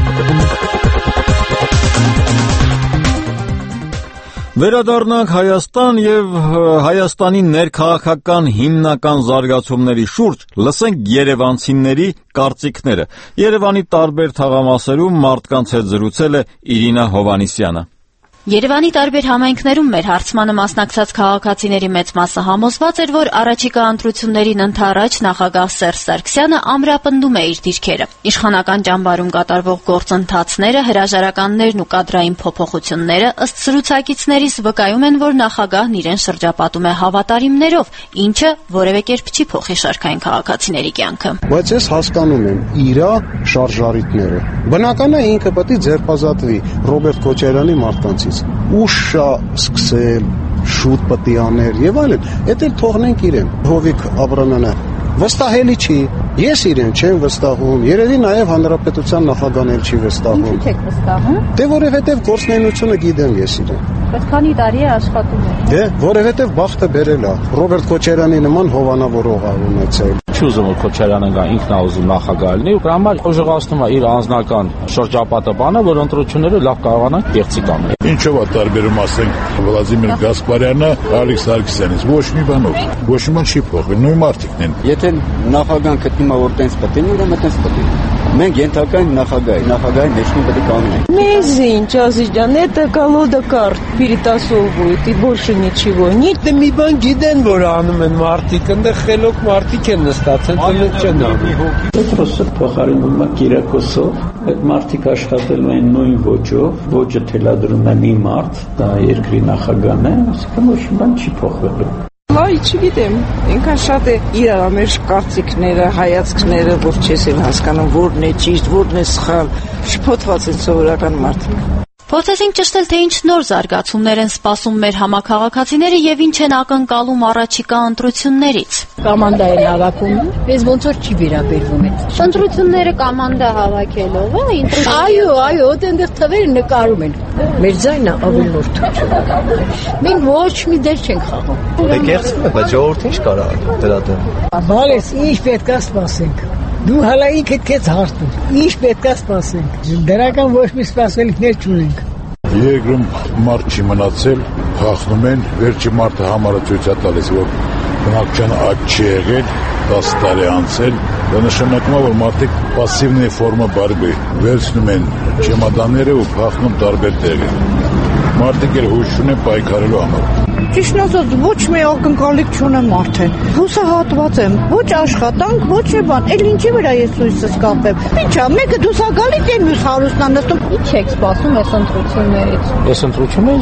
Վերադառնանք Հայաստան եւ Հայաստանի ներքաղաքական հիմնական զարգացումների շուրջ լսենք երևանցիների կարծիքները։ Երևանի տարբեր թաղամասերում մարդկանց հետ զրուցել է Իրինա Հովանիսյանը։ Երևանի տարբեր համայնքներում մեր հարցմանը մասնակցած քաղաքացիների մեծ մասը համոզված էր, որ առաջիկա ընտրություններին ընդառաջ նախագահ Սերժ Սարգսյանը ամրապնդում է իր դիրքերը։ Իշխանական ճամբարում կատարվող գործընթացները, հրաժարականներն ու կադրային փոփոխությունները ըստ զրուցակիցներիս վկայում են, որ նախագահն իրեն շրջապատում է հավատարիմներով, ինչը որևէ կերպ չի փոխի շարքային քաղաքացիների կյանքը։ Բայց ես հասկանում եմ իրա շարժարիտները։ Բնական է ինքը պետք է ձերբազատվի Ռոբերտ Քոչարյանի մարդկանցից։ Ուշա սկսել, շուտ պետք է աներ եւ այլն։ Էդ էլ թողնենք իրեն։ Հովիկ Աբրամյանը վստահելի չի։ Ես իրեն չեմ վստահում։ Երևի նաեւ հանրապետության նախագահն էլ չի վստահում։ Ինչու՞ չեք վստահում։ Դե որովհետեւ գործնայնությունը գիտեմ ես իրեն։ Բայց քանի տարի է աշխատում է։ Դե որովհետեւ բախտը բերել է։ Ռոբերտ Քոչարյանի նման հովանավորող ա ունեցել։ Չի ուզում որ Քոչարյանը գա ինքն է ուզում նախագահ լինի ու դրա համար ուժեղացնում է իր անձնական շրջապատը բանը, որ ընտրությունները լավ կարողանան կեղծիք անել։ Ինչով է տարբերում ասենք Վլադիմիր Գասպարյանը Ալեքս Սարգսյանից ոչ մի բանով։ Ոչ մի բան չի փոխվել, նույն մարդիկն են։ Եթե նախագահան գտնում է որ տենց պետք է, ուրեմն տենց պետք է։ Մենք ենթակային նախագահի մեջին պետք է կանենք։ Մեզին, Чазыждан, это колода карт перетасовывают и больше ничего. Нет, да մի բան գիտեն որ անում են մարդիկ, այնտեղ խելոք մարդիկ են նստած, այնտեղ չեն անում։ Պետրոսը փոխարինում է Կիրակոսով, այդ մարդիկ աշխատելու են նույն ոճով, ոճը թելադրում է մի մարդ, դա երկրի նախագահն է, ասիկա ոչ մի բան չի փոխվելու։ Լայ չգիտեմ, ինքան շատ է իրար մեր կարծիքները, հայացքները, որ չես են հասկանում, որն է ճիշտ, որն է սխալ, շփոթված են սովորական մարդիկ։ Փորձեցինք ճշտել, թե ինչ նոր զարգացումներ են սպասում մեր համակարգացիները եւ ինչ են ակնկալում առաջիկա ընտրություններից։ Կոմանդա են հավաքում, ես ոնց որ չի վերաբերվում այդ։ Ընտրությունները կոմանդա հավաքելով է, Այո, այդտեղ թվերը նկարում են։ Մեր ձայնը ավելի նորդ է։ Մենք ոչ մի դեր չենք խաղում։ Դե կեղծվում է, բայց ժողովուրդը ինչ կարա դրա դեմ։ Բալես, ինչ պետք է սպասենք։ Դու հալա ինքդ քեզ հարցնում, ինչ պետք է սպասենք։ Դրական ոչ մի սպասելիքներ չունենք։ Երկրում մարդ չի մնացել, խախնում են, վերջի մարդը համարը ցույց է տալիս, որ բնակչության աճ չի եղել, 10 տարի անցել, դա նշանակում է, որ մարդիկ պասիվնի ֆորմա բարբի վերցնում են չեմադանները ու խախնում տարբեր տեղեր։ Մարդիկ էլ հույս չունեն պայքարելու համար։ Ճիշտ ասած, ոչ մի ակնկալիք չունեմ արդեն։ Հուսահատված եմ, ոչ աշխատանք, ոչ մի բան։ Էլ ինչի վրա ես հույսս կապեմ։ Ինչա, մեկը դուսագալի դե մյուս հարուստն նստում։ Ինչ եք սպասում այս ընտրություններից։ Այս ընտրություններից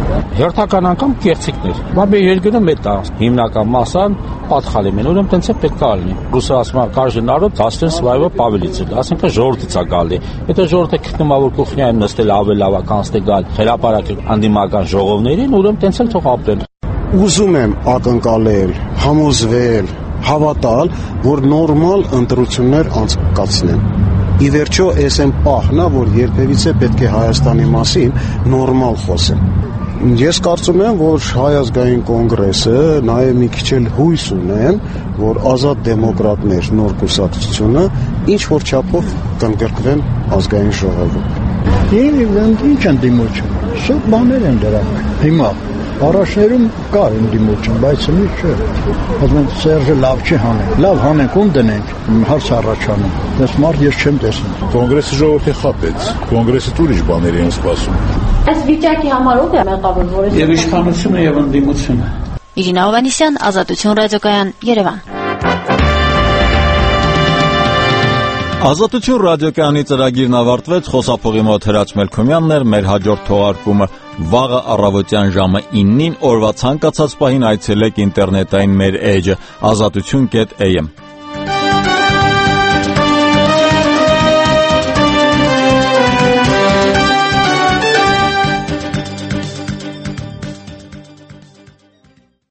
Հերթական անգամ կեղծիքներ։ Բայց երկրը մեծ է, հիմնական մասան պատխալի մեն, ուրեմն տենց է պետք է լինի։ Ռուսը ասում է каждый народ достойен своего повелителя, ասենք ժողովրդից է գալի։ Եթե ժողովուրդը գտնվում է որ կուխնյայում նստել ավելի լավ է, քան ստե գալ հրապարակ անդիմական ժողովներին, ուրեմն տենց էլ թող ապրեն։ Ուզում եմ ակնկալել, համոզվել, հավատալ, որ նորմալ ընտրություններ անցկացնեն։ Ի վերջո, այս այն պահն է, որ երբևիցե պետք է Հայաստանի մասին նորմալ խոսեն։ Ես կարծում եմ, որ Հայ ազգային կոնգրեսը նաև մի քիչ էլ հույս ունեն, որ ազատ դեմոկրատներ նոր կուսակցությունը ինչ որ չափով կընդգրկվեն ազգային ժողովում։ Ինչ են դիմություն։ Սուտ բաներ են դրանք։ Հիմա առաջներում կար ընդդիմություն, բայց հիմա չէ։ Ասում Սերժը լավ չի հանել։ Լավ հանենք, ում դնենք, հարց առաջանում։ Ես մարդ ես չեմ տեսնում։ Կոնգրեսը ժողովրդի խապեց։ Կոնգրեսը ուրիշ բաներ են սպասում։ Այս վիճակի համար ով է մեղավոր, որ եւ իշխանությունը եւ ընդդիմությունը։ Իրինա Հովհաննիսյան, Ազատություն ռադիոկայան, Երևան։ Ազատություն ռադիոկայանի ծրագիրն ավարտվեց, խոսափողի մոտ Հրաչ Մելքոմյանն էր, մեր հաջորդ թողարկումը վաղը առավոտյան ժամը 9-ին օրվա ցանկացած պահին այցելեք ինտերնետային մեր էջը azatutun.am